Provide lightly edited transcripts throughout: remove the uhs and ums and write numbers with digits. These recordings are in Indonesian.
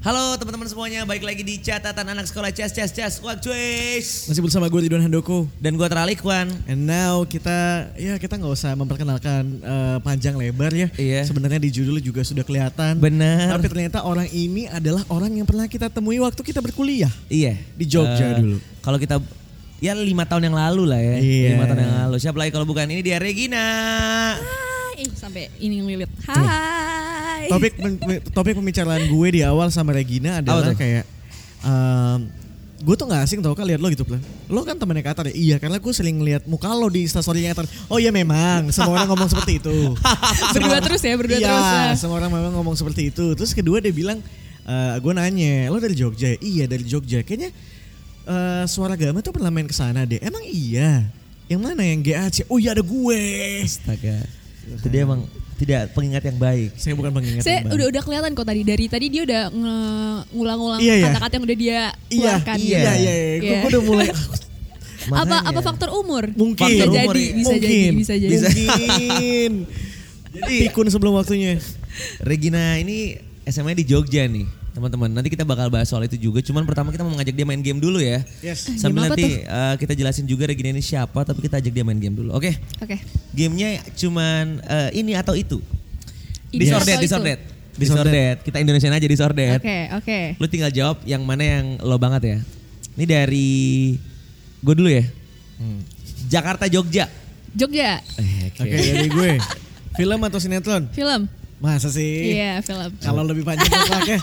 Halo teman-teman semuanya, balik lagi di catatan anak sekolah Cas. Wah cuys. Masih bersama gue Ridwan Handoko. Dan gue Tralikwan. And now kita nggak usah memperkenalkan panjang lebar ya. Iya. Sebenarnya di judul juga sudah kelihatan. Benar. Tapi ternyata orang ini adalah orang yang pernah kita temui waktu kita berkuliah. Iya. Di Jogja dulu. Kalau kita 5 tahun yang lalu lah ya. Iya. 5 tahun yang lalu. Siapa lagi kalau bukan ini dia Regina. Hai, sampai ini ngelilit. Hai. Topik pembicaraan gue di awal sama Regina adalah kayak gue tuh gak asing tau kan lihat lo gitu Plan. Lo kan temennya Qatar ya? Iya, karena gue sering lihat muka lo di instastorynya Qatar. Oh iya memang, semua orang ngomong seperti itu. Berdua terus ya. Iya, semua orang memang ngomong seperti itu. Terus kedua dia bilang, gue nanya, lo dari Jogja ya? Iya dari Jogja. Kayaknya Suara Gama tuh pernah main kesana deh. Emang iya? Yang mana yang GAC? Oh iya ada gue. Astaga. Itu dia emang tidak pengingat yang baik. Saya bukan pengingat Saya yang baik. udah kelihatan kok tadi. Dari tadi dia udah ngulang-ngulang Iya. kata-kata yang udah dia keluarkan. Iya. Gue udah mulai. Apa faktor umur? Mungkin. Faktor Bisa umur jadi, ya. bisa jadi. Mungkin. Jadi pikun sebelum waktunya. Regina ini SMA di Jogja nih teman-teman. Nanti kita bakal bahas soal itu juga. Cuman pertama kita mau ngajak dia main game dulu ya. Yes. Sambil Game apa nanti kita jelasin juga Regina ini siapa. Tapi kita ajak dia main game dulu. Oke? Oke. Gamenya cuman ini atau itu. Ini atau itu. Disordered. Kita Indonesian aja disordered. Oke. Lu tinggal jawab yang mana yang lo banget ya. Ini dari gue dulu ya. Jakarta Jogja. Jogja. Oke, dari gue. Film atau sinetron? Film. Masa sih? Iya, film. Kalau lebih panjang kontraknya.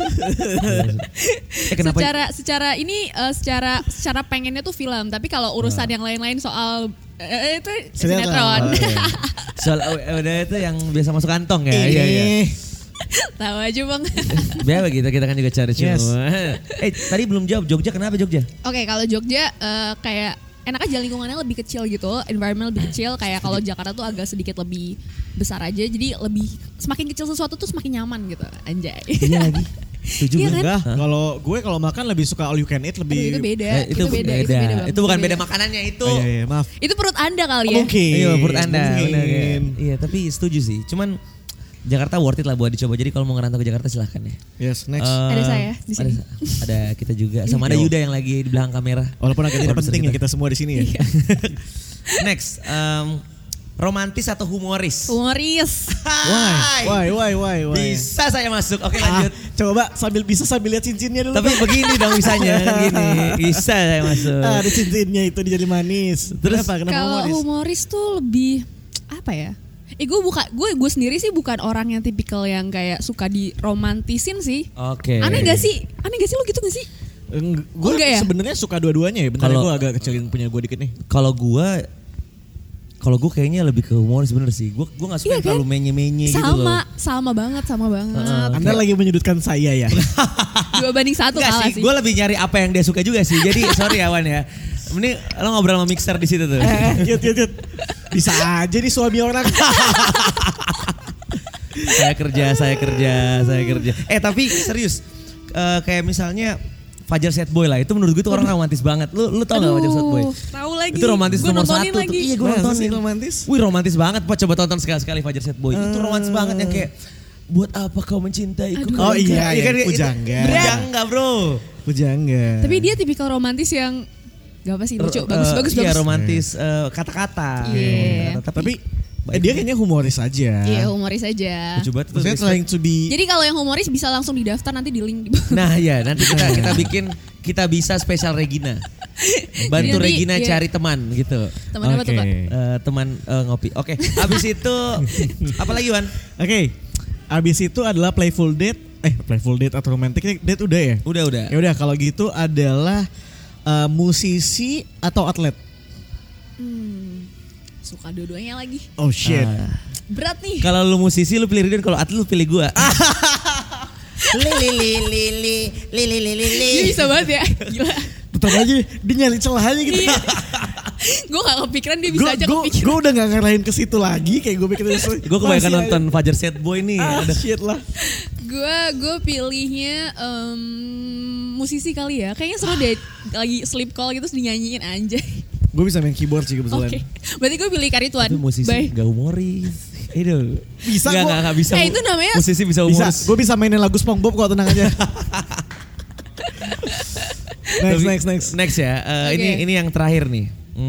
Kenapa? Secara pengennya tuh film, tapi kalau urusan yang lain-lain soal itu Sinetron. sinetron. Oh, iya. Soal udah itu yang biasa masuk kantong ya. Iya. Tahu aja bang. Biar begitu kita kan juga cari Yes. semua. Tadi belum jawab Jogja, kenapa Jogja? Oke, kalau Jogja kayak enak aja, lingkungannya lebih kecil gitu, environment lebih kecil. Kayak kalau Jakarta tuh agak sedikit lebih besar aja, jadi lebih semakin kecil sesuatu tuh semakin nyaman gitu, anjay. Iya lagi. Setuju Iya gue. kan? Enggak, kalau makan lebih suka all you can eat lebih. Itu beda. Itu beda. Bang. Itu bukan beda makanannya itu. Oh, iya, maaf. Itu perut Anda kali ya. Mungkin. Iya perut Anda. Mungkin. Benar, ya. Iya tapi setuju sih. Cuman Jakarta worth it lah buat dicoba. Jadi kalau mau ngerantau ke Jakarta silahkan ya. Yes, next. Ada saya di sini. Ada kita juga. Sama ada Yuda yang lagi di belakang kamera. Walaupun agak tidak Produser penting ya kita semua di sini ya. Next, romantis atau humoris? Humoris. Why? Bisa saya masuk. Oke lanjut. Coba sambil lihat cincinnya dulu. Tapi begini dong bisanya kan gini. Bisa saya masuk. Ada cincinnya itu jadi manis. Terus Kenapa Kalau humoris tuh lebih apa ya? Gue sendiri sih bukan orang yang tipikal yang kayak suka diromantisin sih. Oke. Aneh gak sih lo gitu gak sih? Gue Enggak ya? sebenarnya suka dua-duanya ya. Bentar Kalau- gue agak kecilin punya gue dikit nih. Kalau gue kayaknya lebih ke humoris bener sih. Gue nggak suka Iya yang terlalu kan? menye-menye gitu loh. Sama banget. Anda lagi menyudutkan saya ya. 2 banding 1 Enggak kalah sih, sih. gue lebih nyari apa yang dia suka juga sih. Jadi sorry ya Wan ya. Mending lo ngobrol sama mixer di situ tuh. Yut. Bisa aja nih suami orang. saya kerja. Tapi serius, kayak misalnya Fajar Set Boy lah, itu menurut gue tuh orang romantis banget. Lu tau gak Fajar Set Boy? Tahu lagi. Itu romantis Gua nomor nontonin 1 tuh. lagi. Iya gue Masa nontonin. sih romantis? Wih romantis banget, Pak. Coba tonton sekali-sekali Fajar Set Boy. Itu romantis banget yang kayak buat apa kau mencintaiku? Oh iya, kan, pujangga. Pujangga bro. Pujangga. Tapi dia tipikal romantis yang gak apa sih, lucu, bagus. Iya romantis kata-kata. Iya. Tapi dia kayaknya humoris aja. Iya, humoris aja. lucu banget tuh. Maksudnya trying to be. Jadi kalau yang humoris bisa langsung didaftar nanti di link di bawah. Nah ya nanti kita bisa spesial Regina. Bantu Jadi, Regina iya. cari teman gitu. Teman apa tuh, Pak? Teman ngopi. Oke, habis itu apa lagi Wan? Oke. Abis itu adalah playful date atau romantic date udah ya? Udah. Ya udah kalau gitu adalah musisi atau atlet? Suka dua-duanya lagi. Oh shit. Berat nih. Kalau lu musisi lu pilih Ridwan, kalau atlet lu pilih gua. Dia bisa banget ya. Gila. Tetap aja dia nyari celah aja gitu. Gue gak kepikiran dia bisa aja kepikiran. Gue udah gak ngarahin ke situ lagi kayak gue pikir. Gue kebanyakan nonton Fajar Set Boy nih. Ada Shit lah. Gue pilihnya musisi kali ya. Kayaknya seru deh lagi sleep call gitu terus dinyanyiin anjay. Gue bisa main keyboard sih kebetulan. Oke. Berarti gue pilih Karituan. Tapi musisi Bye. gak humoris. Itu Bisa gua. Nggak bisa. Itu namanya musisi bisa Bisa, humoris. gue bisa mainin lagu SpongeBob kok, tenang aja. Next. Next ya. Oke. Ini yang terakhir nih.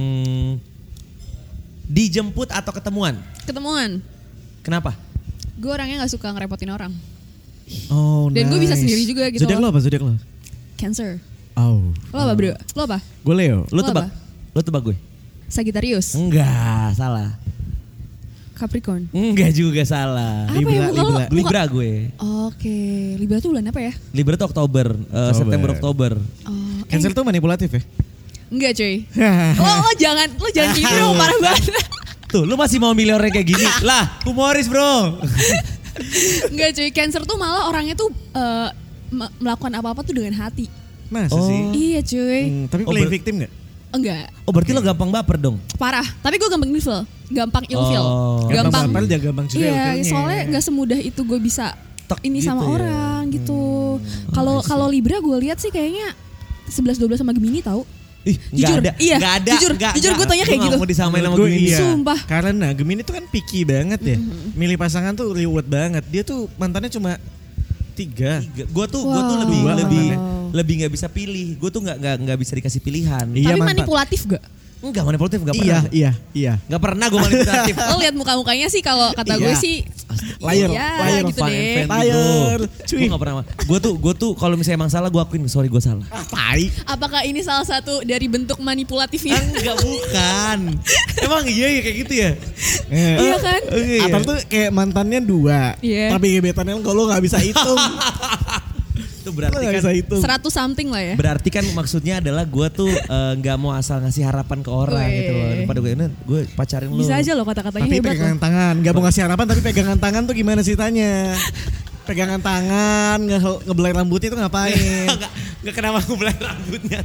Dijemput atau ketemuan? ketemuan. Kenapa? Gue orangnya nggak suka ngerepotin orang. Oh, Dan gue bisa sendiri juga gitu Zodiak loh. lo apa? Zodiak lo? Cancer. Oh. Lo apa bro? Lo apa? Gue Leo. Lu Lo tebak. apa? Lu tebak gue. Sagittarius. Enggak, salah. Capricorn. Enggak juga salah. Apa ya muka lo? Libra gue. Oke. Libra tuh bulan apa ya? Libra tuh Oktober, September Oktober. Oh, Cancel tuh manipulatif ya? enggak cuy. Lo jangan gini dong, parah banget. Tuh, lu masih mau milih orang kayak gini? Lah, humoris bro. Enggak cuy, Cancer tuh malah orangnya tuh melakukan apa-apa tuh dengan hati. Masa sih? Iya cuy. Tapi Oh, playing victim gak? Enggak, Oh berarti lo gampang baper dong? parah. Tapi gue gampang ilfil, gampang ilfil. Oh. Gampang. baper jangan gampang juga. Iya, ilfilnya. soalnya nggak semudah itu gue bisa Tek ini gitu sama ya. orang gitu. Kalau Libra gue lihat sih kayaknya 11-12 sama Gemini tahu. Ih, Jujur, nggak ada, iya. nggak ada, Jujur, nggak jujur ada. gue tanya kayak Gua nggak gitu. mau disamain sama Menurut gue Gemini. iya. Sumpah. Karena Gemini tuh kan picky banget ya. Milih pasangan tuh reward banget. Dia tuh mantannya cuma 3. Gue tuh Wow. lebih nggak bisa pilih. Gue tuh nggak bisa dikasih pilihan. Iya, Tapi mantan. manipulatif gak? Enggak manipulatif, nggak pernah. Iya. Nggak pernah gue manipulatif. Lo lihat muka-mukanya sih kalau kata gue Iya. sih Liar, iya, liar, gitu Fun deh. and fan Liar, gitu. cuy. Gue nggak pernah. Gue tuh kalau misalnya emang salah gue akuin, sorry gue salah. Tai. Apakah ini salah satu dari bentuk manipulatifnya? Enggak, bukan. Emang iya ya kayak gitu ya? Iya kan? Iya. Atau tuh kayak mantannya 2. Iya. Tapi gebetannya lo gak bisa hitung. Itu Lo berarti gak kan bisa hitung. 100 something lah ya. berarti kan maksudnya adalah gue tuh nggak mau asal ngasih harapan ke orang Wih. gitu loh. Daripada gue pacarin lu. Bisa aja loh kata-katanya Tapi hebat pegangan loh. tangan. Gak mau ngasih harapan tapi pegangan tangan tuh gimana ceritanya? Pegangan tangan, ngebelai rambutnya tuh ngapain? Nggak kenapa gue belai rambutnya.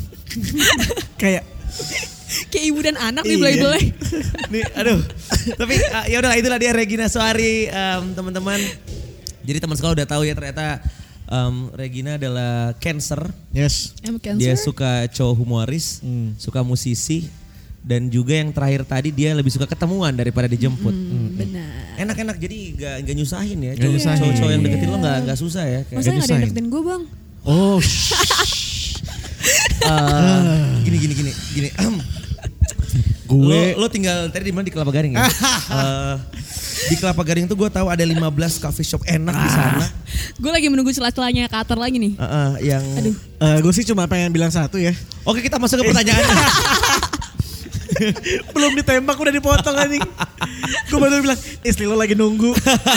Kayak Kayak ibu dan anak Iya. nih belai-belai. Nih, aduh. Tapi ya udahlah itulah dia Regina Suari, teman-teman. Jadi teman sekolah udah tahu ya ternyata Regina adalah Cancer. yes. Emang Cancer? Dia suka cowok humoris, suka musisi, dan juga yang terakhir tadi dia lebih suka ketemuan daripada dijemput. Benar. Enak-enak jadi nggak nyusahin ya. Nggak nyusahin. Cowok-cowok yang deketin lo nggak susah ya. Kayak, Masa nggak ada yang desain. deketin gue bang? Oh, gini. gue Lo tinggal tadi di mana di Kelapa Gading ya? Di Kelapa Gading tuh gue tahu ada 15 coffee shop enak di sana. Gue lagi menunggu celah-celahnya Qatar lagi nih. Yang Aduh. gue sih cuma pengen bilang satu ya. Oke, kita masuk ke pertanyaannya. Belum ditembak udah dipotong anjing. Gue baru bilang istri lo lagi nunggu.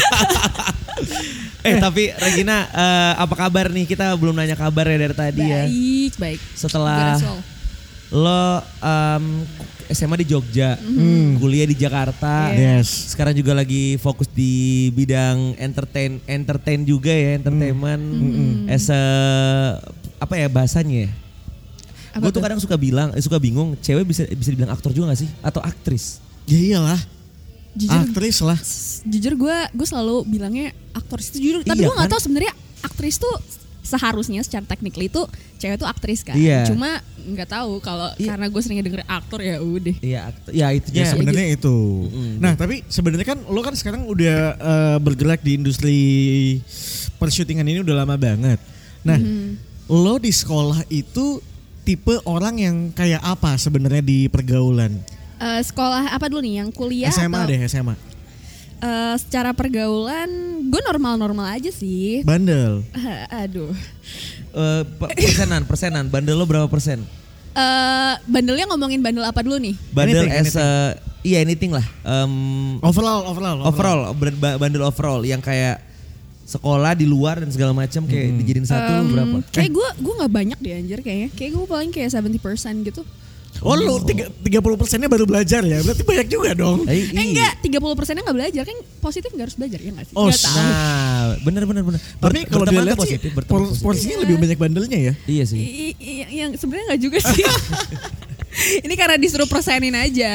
Tapi Regina, apa kabar nih? Kita belum nanya kabar ya dari tadi ya. Baik. Setelah Beres, Sol. lo SMA di Jogja, kuliah di Jakarta. Yes. Sekarang juga lagi fokus di bidang entertain juga ya, entertainment. As a, apa ya bahasanya ya? Gue tuh kadang suka bingung, cewek bisa dibilang aktor juga gak sih? Atau aktris? Ya iyalah. Jujur, Aktris lah. jujur gue selalu bilangnya aktor itu jujur. Tapi Iya gue nggak kan? tahu sebenarnya aktris tuh seharusnya secara technically itu cewek tuh aktris kan. Iya. Cuma nggak tahu kalau Iya. karena gue seringnya denger aktor ya udah. Iya, ya itunya. Ya sebenarnya itu. Nah tapi sebenarnya kan lo kan sekarang udah bergerak di industri persyutingan ini udah lama banget. Nah lo di sekolah itu tipe orang yang kayak apa sebenarnya di pergaulan? Sekolah apa dulu nih yang kuliah SMA atau deh SMA. Secara pergaulan gue normal-normal aja sih. Bandel. Aduh. Persenan. Bandel lo berapa persen? Bandelnya ngomongin bandel apa dulu nih? Bandel Anything, anything lah. Overall. Bandel overall yang kayak sekolah di luar dan segala macam kayak dijadiin satu lo berapa? Kayak gue nggak banyak deh anjir kayaknya. Kayak gue paling kayak 70% gitu. Oh lu 30%-nya baru belajar ya? Berarti banyak juga dong. Enggak, 30%-nya nggak belajar kan positif nggak harus belajar ya nggak sih? Oh, Nggak tahu. Nah, bener. Tapi kalau dia Berteman lihat tuh sih berteman positif. porsinya lebih banyak bandelnya ya. Iya sih. Yang sebenarnya nggak juga sih. Ini karena disuruh persenin aja.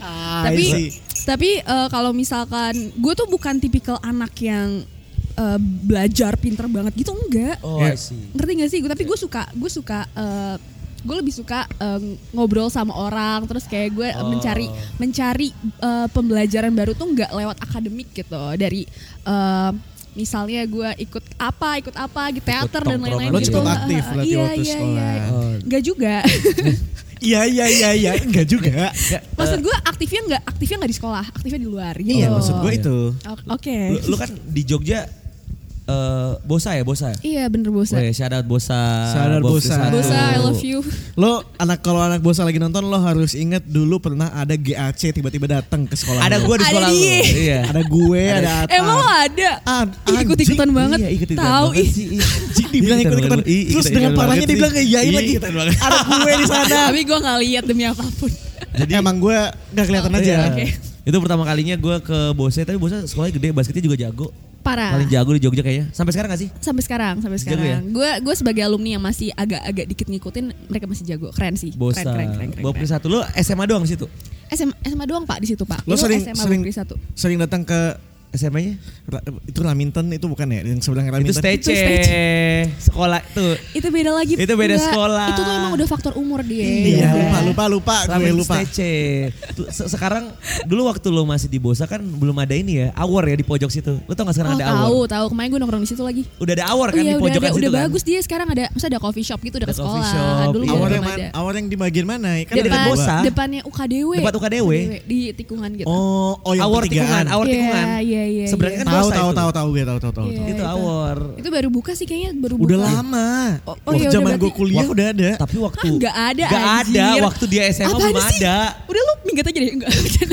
Tapi kalau misalkan gue tuh bukan tipikal anak yang belajar pinter banget gitu enggak. Oh, Ya. I see. Ngerti gak sih? Tapi gue suka gue lebih suka ngobrol sama orang, terus kayak gue mencari pembelajaran baru tuh nggak lewat akademik gitu, dari misalnya gue ikut apa gitu, teater dan lain-lain Lo gitu. cukup aktif berarti waktu sekolah. Nggak juga. Iya, enggak juga. Maksud gue aktifnya nggak di sekolah, aktifnya di luar gitu. Iya, maksud gue itu. Oke. Lu kan di Jogja Bosa ya? Iya bener Bosa. Weh, shout out Bosa. Shout out Bosa. Bosa, I love you. Lo kalau anak Bosa lagi nonton, lo harus inget dulu pernah ada GAC tiba-tiba datang ke sekolah. Ada lo. gue di sekolah lu. dia. Iya. Ada gue, ada Atta. Emang lo ada? Ikut-ikutan banget. Iya, ikut-ikutan Tahu banget ih. sih. Dibilang ikut-ikutan. Terus Ikut-ikutan dengan parahnya banget dia bilang sih. iyain Iya, lagi. ikutan banget. Ada gue di sana. Tapi gue nggak lihat demi apapun. Jadi emang gue gak kelihatan aja. Iya. Oke. Itu pertama kalinya gue ke Bosa, tapi Bosa sekolahnya gede, basketnya juga jago. Parah. Paling jago di Jogja kayaknya. Sampai sekarang gak sih? Sampai sekarang. Jago ya? Gue sebagai alumni yang masih agak dikit ngikutin, mereka masih jago. Keren sih. Bosa. Keren. 21. Lu SMA doang di situ? SMA doang Pak di situ Pak. Lo Itu sering SMA Bukri 1. sering datang ke SMA-nya? itu Raminten itu bukan ya? Yang sebelah Itu Raminten. STC. STC. Sekolah tuh. Itu beda lagi. Itu beda Enggak, sekolah. Itu tuh emang udah faktor umur dia. Iya, lupa. Gue lupa. STC. Sekarang dulu waktu lu masih di Bosa kan belum ada ini ya, Awor ya di pojok situ. Lu tau gak sekarang ada Awor? Tahu. Kemarin gue nongkrong di situ lagi. Udah ada Awor kan di Iya, pojokan situ udah kan? bagus dia sekarang ada, maksudnya ada coffee shop gitu dekat Ada coffee sekolah. shop, Dulu iya. Awal belum yang ada. awal yang di bagian mana? Kan Dia ada dekat dua. Bosa. Depannya UKDW. Dekat UKDW. Di tikungan gitu. Oh, yang Awor pertigaan. tikungan, Awor Iya, tikungan. iya. Sebenarnya kan Tahu Bosa itu. tahu gue tahu. Iya, Itu Awor. Itu baru buka sih kayaknya, baru buka. Udah lama. Oh, Waktu iya, udah zaman gue berarti- kuliah udah ada. Tapi waktu Nggak ada, Nggak ada anjir. waktu dia SMA Apaan belum sih? ada. Udah lu minggat aja deh. Enggak.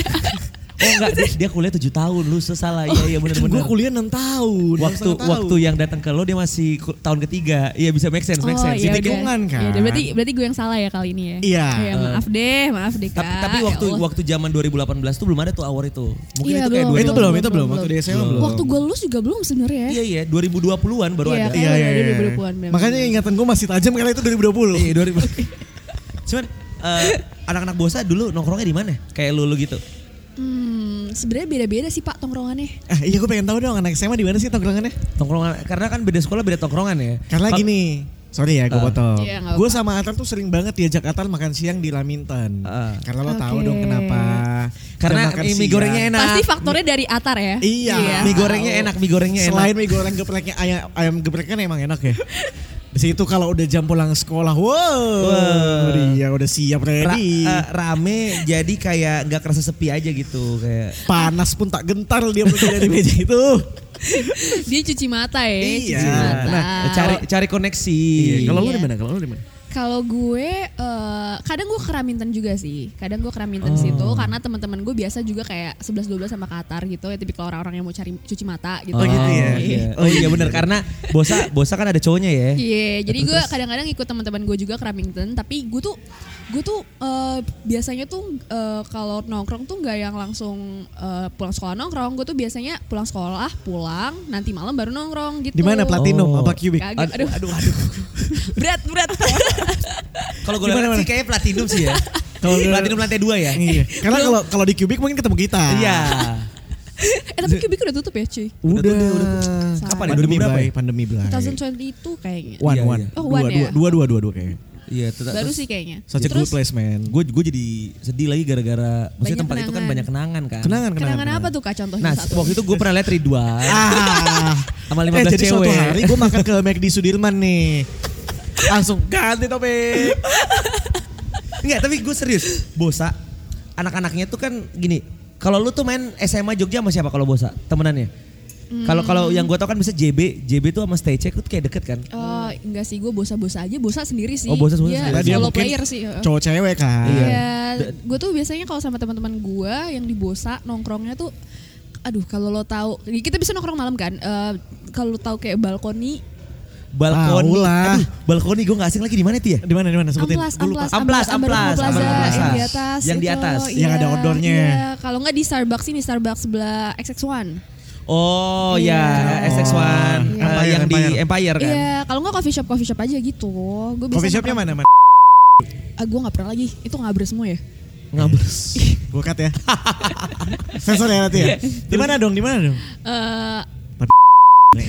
Oh enggak, dia kuliah 7 tahun. Lu salah. Iya Gue benar-benar. kuliah 6 tahun. Waktu yang datang ke lo dia masih tahun ketiga. Iya bisa make sense. iya Di udah. tikungan kan. Iya, berarti gue yang salah ya kali ini ya. Iya. Maaf deh Kak. Tapi Ya Allah. waktu zaman 2018 tuh belum ada tuh Awor itu. Mungkin Iya, itu kayak belum. 2000. Itu belum. Waktu di SMA belum. Waktu gue lulus juga belum sebenarnya. Iya 2020-an baru Iya, ada. kayak Iya. 2020-an. bener. Makanya ingatan gue masih tajam karena itu 2020. Iya 2000. Cuman anak-anak Bosa dulu nongkrongnya di mana? Kayak lu gitu. Sebenarnya beda-beda sih Pak tongkrongannya. Iya gue pengen tahu dong anak SMA di mana sih tongkrongannya? Tongkrongan karena kan beda sekolah beda tongkrongan ya. Karena gini, sorry ya gue potong. Iya, nggak Gue apa-apa. sama Atal tuh sering banget diajak Atal makan siang di Raminten. Karena lo tahu Oke. dong kenapa. Karena Dan makan mie siang. gorengnya enak. Pasti faktornya dari Atar ya. Iya. Mie gorengnya enak. Selain mie goreng gepreknya ayam gepreknya kan emang enak ya. Di situ kalau udah jam pulang sekolah, dia udah siap ready. Rame jadi kayak nggak kerasa sepi aja gitu kayak. Panas pun tak gentar dia berdiri di meja itu. Dia cuci mata ya. Iya. Cuci mata. Nah, cari koneksi. Kalau lu Iya. di mana? Kalau gue kadang gue ke Raminten juga sih. Kadang gue ke Raminten situ karena teman-teman gue biasa juga kayak 11-12 sama Qatar gitu ya, tipikal orang-orang yang mau cari cuci mata gitu. Oh, gitu ya? Iya. Oh iya benar karena Bosa kan ada cowoknya ya. Iya, jadi gue kadang-kadang ikut teman-teman gue juga ke Raminten, tapi gue tuh biasanya tuh kalau nongkrong tuh nggak yang langsung pulang sekolah nongkrong. Gue tuh biasanya pulang sekolah, pulang, nanti malam baru nongkrong gitu. Di mana Platinum Oh. apa Cubic? Kagak, aduh. berat. Kalau gue lihat sih kayaknya platinum sih ya. Kalau Platinum lantai 2 ya. Iya. Karena kalau di Cubic mungkin ketemu kita. Iya. Tapi Cubic udah tutup ya cuy. Udah. Kapan ya? Pandemi 2000 berapa berapa ya? Pandemi berapa? 2022 kayaknya. One. Iya. Oh, one ya? Dua kayaknya. Iya, Baru sih kayaknya. Such a good place, man. Gue jadi sedih lagi gara-gara maksudnya Banyak tempat itu kan kenangan. banyak kenangan kan. Kenangan apa tuh Kak contohnya? Nah, satu? waktu itu gue pernah lihat Ridwan sama 15 jadi suatu cewek. hari gue makan ke McD Sudirman nih. Langsung ganti topik. Enggak, tapi gue serius. Bosa anak-anaknya tuh kan gini. Kalau lu tuh main SMA Jogja sama siapa kalau Bosa? Temenannya? Kalau yang gue tau kan bisa JB tuh sama Stay Check tuh kayak deket kan. Oh, enggak sih, gue bosa-bosa aja. Bosa sendiri sih. Oh, bosa Dia sendiri. Dia solo mungkin player sih. Cowok cewek kan. Iya. Gue tuh biasanya kalau sama teman-teman gue yang di Bosa nongkrongnya tuh, aduh kalau lo tahu, kita bisa nongkrong malam kan. Kalau lo tahu kayak balkoni. Balkoni. Tahu lah. Aduh, balkoni gue gak asing lagi di mana tuh ya? Di mana sebutin? Amplas, Amplas. Plaza, Amplas. yang di atas. Yang di itu, atas. Yang ada outdoornya. Iya. Kalau nggak di Starbucks ini, Starbucks sebelah XX1. Oh Iya. ya, SX1 Empire, yang di Empire. Empire kan. Iya, kalau nggak coffee shop aja gitu. Gue Coffee shopnya mana? Gue nggak pernah lagi. Itu ngabres semua ya. Ngabers. Gue cut ya. Sensor ya nanti ya. Di mana dong? Eh,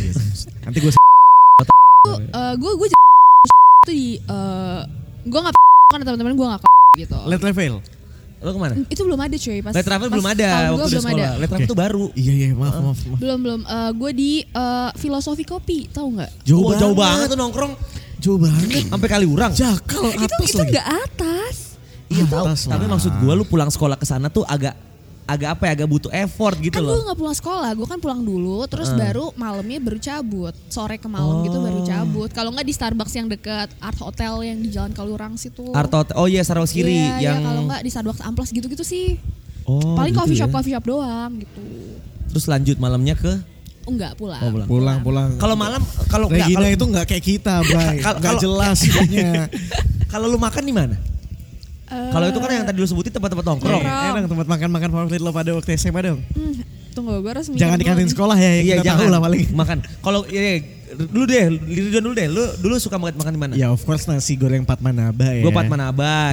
Nanti gue gue itu di gue nggak kan teman-teman gue nggak gitu. Let travel. Lo kemana? Itu belum ada cuy pas. Let travel belum ada waktu di sekolah. Let travel tuh baru. Iya maaf. Belum. Gue di filosofi kopi, tahu nggak? Jauh banget tuh nongkrong. Jauh banget. Sampai Kaliurang. Jakal atas Itu lagi. nggak atas. Iya tahu. Atas Tapi lah. maksud gue lu pulang sekolah ke sana tuh agak butuh effort gitu Kan loh. gue nggak pulang sekolah, gue kan pulang dulu, terus baru malamnya baru cabut, sore ke malam gitu baru cabut. Kalau nggak di Starbucks yang dekat Art Hotel yang di Jalan Kaliurang situ. Oh iya Sarawak Kiri Iya, yang. kalau nggak di Starbucks Amplas gitu-gitu sih. Oh, Paling gitu ya. coffee shop doang gitu. Terus lanjut malamnya ke. Oh, enggak pulang. Oh, pulang. Pulang. Kalau malam kalau Regina itu nggak kayak kita, Bray. Nggak jelas hidupnya. Kalau lu makan di mana? Kalau itu kan yang tadi lu sebutin tempat-tempat nongkrong. Dong tempat makan favorit lo pada waktu SMA dong. Tunggu, gue harus mikir Jangan di dulu kantin nih. sekolah ya, yang kita tahu lah paling. Makan. Kalau dulu deh. Lu dulu suka banget makan di mana? Ya of course nasi goreng Patmanaba ya. Gue Patmanaba.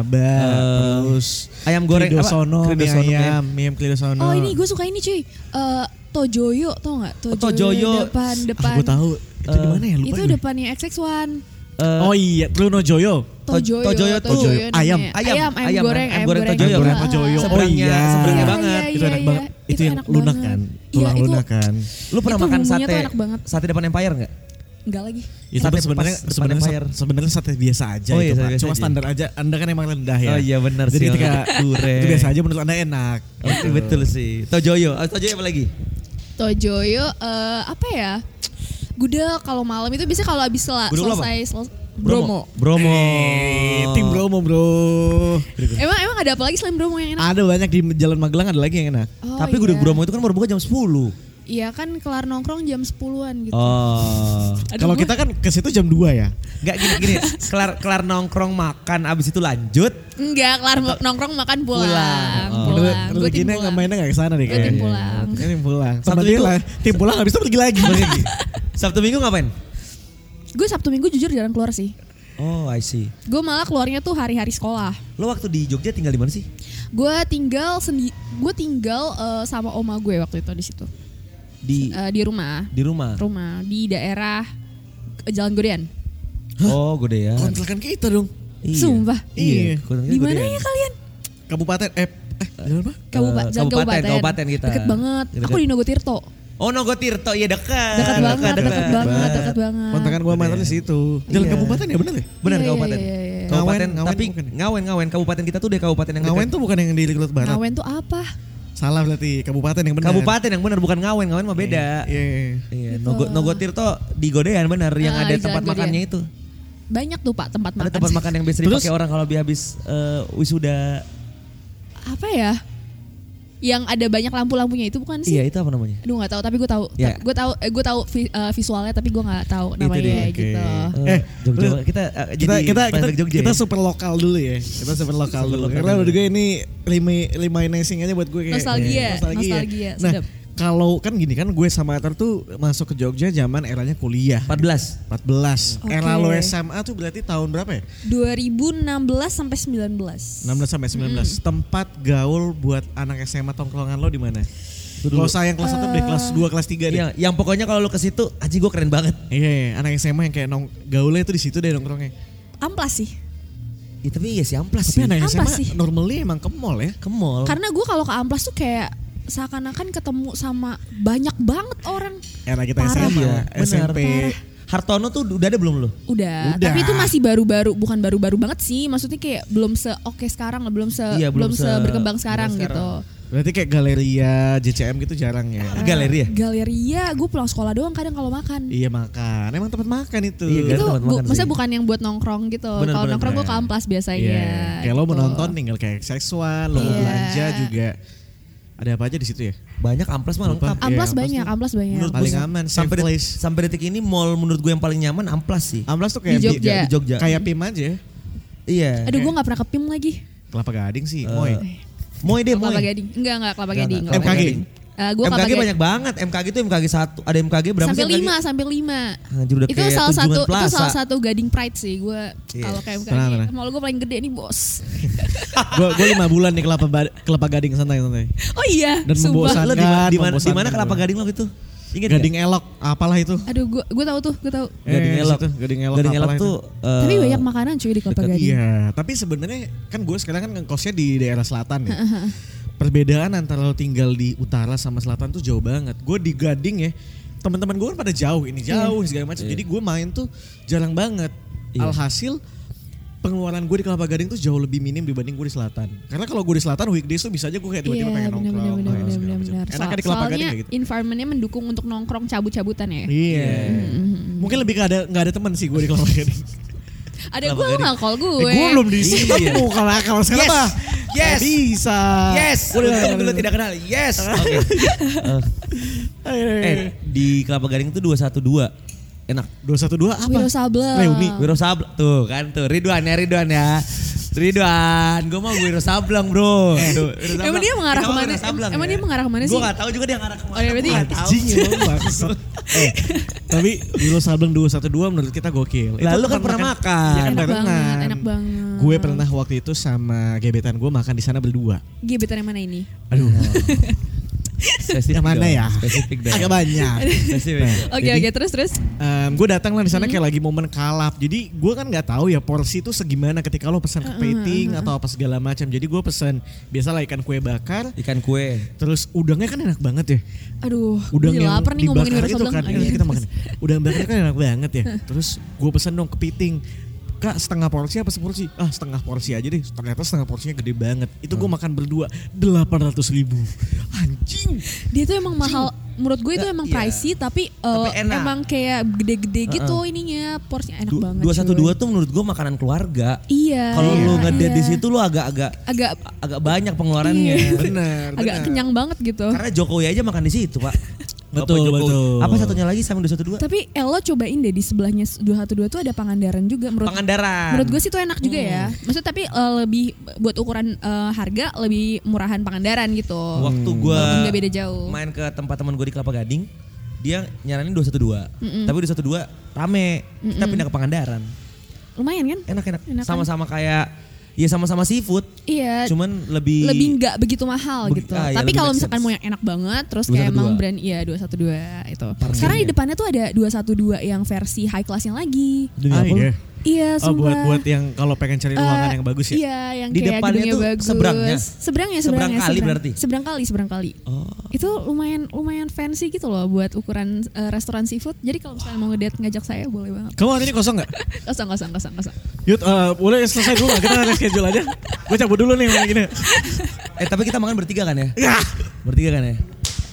Terus ayam goreng apa? Kridosono, mie Kridosono, ayam, mie Kridosono. Oh ini gue suka ini cuy. Tojoyo tau nggak? Tojoyo. depan. Gue tahu. Itu di mana ya? Lupa Itu gue. depannya XX1. Oh iya, Trunojoyo. Tojoyo tuh namanya. Ayam goreng Tojoyo. Goreng Tojoyo. Seberangnya banget. Itu enak banget. Itu yang enak lunak banget. kan? Iya, Tulang itu- lunak kan? Lu pernah Itu makan bumbunya tuh sate? enak banget. Sate depan Empire enggak? Enggak lagi. Itu Sate sebenarnya pas depan Empire. sebenarnya sate biasa aja Oh itu, iya, Pak. sate biasa Cuma aja. standar aja. Anda kan emang rendah ya. Oh iya benar Jadi sih. ketika Goreng. itu biasa aja menurut Anda enak. Oke, betul sih. Tojoyo apa lagi? Tojoyo apa ya? Gudeg kalau malam itu biasanya kalau habis Gudeg lu apa? selesai Bromo. Tim Bromo bro. Emang ada apa lagi selain Bromo yang enak? Ada banyak di Jalan Magelang ada lagi yang enak. Oh, Tapi iya. gudeg Bromo itu kan baru buka jam 10. Iya kan kelar nongkrong jam 10-an gitu. Oh. Aduh, Kalau gua- kita kan ke situ jam 2 ya. Enggak gini. Kelar nongkrong makan abis itu lanjut. Enggak, kelar nongkrong makan pulang. Pulang. Oh. Pulang. Gue tim Regina nggak pulang. mainnya nggak ke sana deh Gue tim kayaknya. pulang. Kan tim pulang. Sabtu Sama dia Minggu. lah. Tim pulang habis itu pergi lagi. Sabtu Minggu ngapain? Gue Sabtu Minggu jujur jarang keluar sih. Oh, I see. Gue malah keluarnya tuh hari-hari sekolah. Lo waktu di Jogja tinggal di mana sih? Gue tinggal sama oma gue waktu itu di situ. Di rumah. Di rumah. Rumah di daerah Jalan Godean. Oh, Godean. Kontrakan kita dong. Iya. Sumpah. Iya. kontrakan Di mana Godean. ya kalian? Kabupaten jalan apa? Jalan Kabupaten kita. Deket banget. Deket. Aku di Nogotirto. Oh, Nogotirto, iya dekat. Deket banget. Kontrakan gua mantan di situ. Jalan Iya. kabupaten ya benar ya? Benar Iya, kabupaten. iya, iya. Kabupaten, Ngawen tapi bukan ya? ngawen kabupaten kita tuh deh kabupaten yang Ngawen dekat. tuh bukan yang di Kulit Barat. Ngawen tuh apa? Salah berarti kabupaten yang benar. Kabupaten yang benar bukan ngawen mah beda. Iya. Iya, Gitu. Nogotirto di Godean benar yang Ah, ada di Jalan tempat Godean. makannya itu. Banyak tuh Pak tempat Ada makan. tempat makan yang biasa Terus? dipakai orang kalau habis wisuda. Apa ya? Yang ada banyak lampu-lampunya itu bukan sih? Iya, itu apa namanya? Aduh nggak tahu tapi gue tahu. Ya. Gue tahu visualnya tapi gue nggak tahu Itu namanya dia, oke. gitu. Jogja. lu- Kita jadi flashback Jogja. kita ya? super lokal dulu ya. Kita super lokal Super dulu. lokal Karena dulu. menurut gue ini reminiscing aja buat gue kayak Nostalgia, Nah, sedap. kalau kan gini kan gue sama Atar tuh masuk ke Jogja zaman eranya kuliah. 14. 14. Oke. Era lo SMA tuh berarti tahun berapa ya? 2016 sampai 19. 16 sampai 19. Tempat gaul buat anak SMA tongkrongan lo di mana? Kalau saya yang kelas 1 deh, kelas 2, kelas 3 deh. Iya, yang pokoknya kalau lu ke situ, aji gue keren banget. Iya, anak SMA yang kayak gaulnya tuh di situ deh nongkrongnya. Amplas sih. Ya, tapi iya sih amplas Tapi sih. anak Apa SMA sih? normally emang ke mall ya. Ke mall. Karena gue kalau ke Amplas tuh kayak seakan-akan ketemu sama banyak banget orang. Era kita Parah. SMA, Iya, benar. SMP. Hartono tuh udah ada belum lu? Udah. Udah. Tapi itu masih baru-baru, bukan baru-baru banget sih. Maksudnya kayak belum se-oke sekarang lah, belum Iya, belum belum berkembang sekarang sekarang. gitu. Berarti kayak Galeria, JCM gitu jarang ya. Galeri ya? Galeria, gue pulang sekolah doang kadang kalau makan. Iya makan, emang tempat makan itu. Iya, Itu tempat makan maksudnya sih. bukan yang buat nongkrong gitu. Bener, Kalau bener, nongkrong gue bener. ke Amplas biasanya. Iya. Kayak lo gitu. menonton tinggal kayak seksual, lo mau Iya. belanja juga. Ada apa aja di situ ya? Banyak amplas mah lengkap. Lupa. Amplas Iya, banyak, Amplas Amplas banyak. Menurut Paling gua aman, safe sampai place. sampai detik ini mall menurut gue yang paling nyaman amplas sih. Amplas tuh kayak Di Jogja. Di Jogja. kayak PIM aja. Iya. Aduh gue gak pernah ke PIM lagi. Kelapa Gading sih, Moy. Moy deh, Kelapa Moy. Gading. Enggak Kelapa Enggak, Gading. enggak. Kelapa MKG. Gading. Gue Kelapa MKG Gading. banyak banget. MKG tuh MKG 1, ada MKG berapa Sampai sih? 5, sampai 5. Anjir udah Itu kayak salah satu Tunjungan Plaza. Gading Pride sih gue Iya. kalau kayak Tenang. Mall gue paling gede nih bos. Gue 5 bulan di Kelapa Gading santai. Oh iya, Dan sumpah. membosankan. Lo di mana membosankan Kelapa gua. Gading lo gitu? Ingat Gading Elok, apalah itu? Aduh, gue tahu tuh, gue tahu. Gading Elok. Gading Elok. Gading Elok tuh. Tapi banyak makanan cuy di Kelapa Gading. Iya, tapi sebenarnya kan gue sekarang kan ngekosnya di daerah selatan ya. Perbedaan antara lo tinggal di utara sama selatan tuh jauh banget. Gue di Gading ya, teman-teman gue kan pada jauh, ini jauh segala macam. Jadi gue main tuh jarang banget. Alhasil pengeluaran gue di Kelapa Gading tuh jauh lebih minim dibanding gue di selatan. Karena kalau gue di selatan weekdays tuh bisa aja gue kayak tiba-tiba pengen nongkrong. Benar. Enaknya di Kelapa Gading Soalnya kayak gitu. environmentnya mendukung untuk nongkrong cabut-cabutan ya. Iya. Mungkin lebih nggak ada teman sih gue di Kelapa Gading. Ada gue nggak call gue. Gue belum di sini. Kalau sekarang mah. Yes. Bisa. Yes. Untung dulu tidak kenal. Yes. Oke. Di Kelapa Gading tuh 212. Enak. 212 apa? Wiro Sableng. Reuni. Wiro Sableng tuh kan tuh. Ridwan ya. Ridwan, gue mau Wiro Sableng bro. Emang dia mengarah kemana? Emang dia mengarah kemana sih? Gue gak tahu juga dia mengarah kemana. Oh ya berarti. Tapi Wiro Sableng 212 menurut kita gokil. Lalu kan pernah makan. Enak banget. Gue pernah waktu itu sama gebetan gue makan di sana berdua. Gebetan yang mana ini? Aduh. Spesifik yang mana ya? Spesifik dong. Agak banyak. Oke, terus. Gue datang lah di sana kayak lagi momen kalap. Jadi gue kan nggak tahu ya porsi itu segimana ketika lo pesan kepiting atau apa segala macam. Jadi gue pesan biasalah ikan kue bakar. Ikan kue. Terus udangnya kan enak banget ya. Aduh, udang yang lapar nih ngomongin Wiro itu Sableng. kan. Kita makan. Udang bakar kan enak banget ya. Terus gue pesan dong kepiting. Kak setengah porsi apa seporsi? Setengah porsi aja deh. Ternyata setengah porsinya gede banget. Itu gue makan berdua 800.000. Anjing. Dia tuh emang mahal. Menurut gue itu emang pricey tapi emang kayak gede-gede gitu ininya. Porsinya enak banget. 212 tuh menurut gue makanan keluarga. Iya. Kalau lu ngedate di situ lu agak banyak pengeluarannya. Benar. Agak kenyang banget gitu. Karena Jokowi aja makan di situ, Pak. Betul. Apa satunya lagi sama 212? Tapi lo cobain deh di sebelahnya 212 tuh ada Pangandaran juga. Menurut gue sih tuh enak juga ya. Maksudnya tapi lebih buat ukuran harga lebih murahan Pangandaran gitu. Waktu gue nggak beda jauh. Main ke tempat teman gue di Kelapa Gading, dia nyaranin 212. Tapi 212 rame. Kita pindah ke Pangandaran. Lumayan kan? Enak. Sama-sama kayak ya sama-sama seafood. Iya. Cuman lebih nggak begitu mahal gitu. Tapi kalau misalkan mau yang enak banget terus 212. Kayak emang brand 212 itu. Sekarang di depannya tuh ada 212 yang versi high class-nya lagi. Iya, sumpah. Buat yang kalau pengen cari ruangan yang bagus ya. Iya, yang di kayak depannya tuh bagus. Seberangnya berarti. Seberang kali. Oh. Itu lumayan fancy gitu loh buat ukuran restoran seafood. Jadi kalau misalnya mau ngedate ngajak saya boleh banget. Kamu hari ini kosong enggak? Kosong. Yud, boleh selesai dulu gak? Kita reschedule aja. Gue cabut dulu nih kayak gini. Tapi kita makan bertiga kan ya? Bertiga kan ya?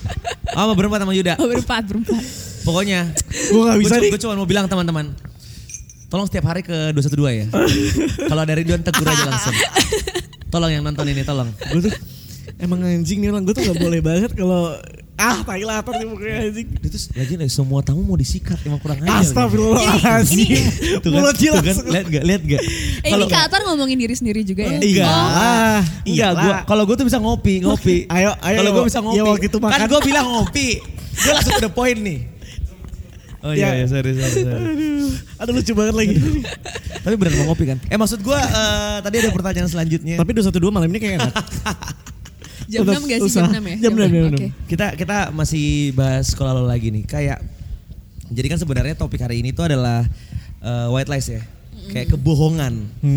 Berempat sama Yuda. Berempat. Pokoknya gue gak bisa nih. Gue cuma mau bilang teman-teman, tolong setiap hari ke 212 ya. Kalau ada Ridwan tegur aja langsung. Tolong yang nonton ini, tolong. Gue tuh emang anjing nih orang. Gue tuh gak boleh banget kalau tai latar nih mukanya anjing. Terus lagi semua tamu mau disikat, emang kurang ajar. Astagfirullahaladzim. Mulut jelas. Lihat gak? Ini Kak Atar ngomongin diri sendiri juga ya? Enggak. Kalau gue tuh bisa ngopi. Ayo. Kalau gue bisa ngopi. Ya waktu itu makan. Kan gue bilang ngopi. Gue langsung to the point nih. Oh iya, sorry. Aduh lucu banget lagi. Tapi benar mau ngopi kan? Maksud gue tadi ada pertanyaan selanjutnya. Tapi 212 malam ini kayak enak. Jam 6 gak sih? Jam 6 ya? Jam 6. Okay. Kita masih bahas sekolah lo lagi nih. Kayak, jadi kan sebenarnya topik hari ini tuh adalah white lies ya. Kayak kebohongan.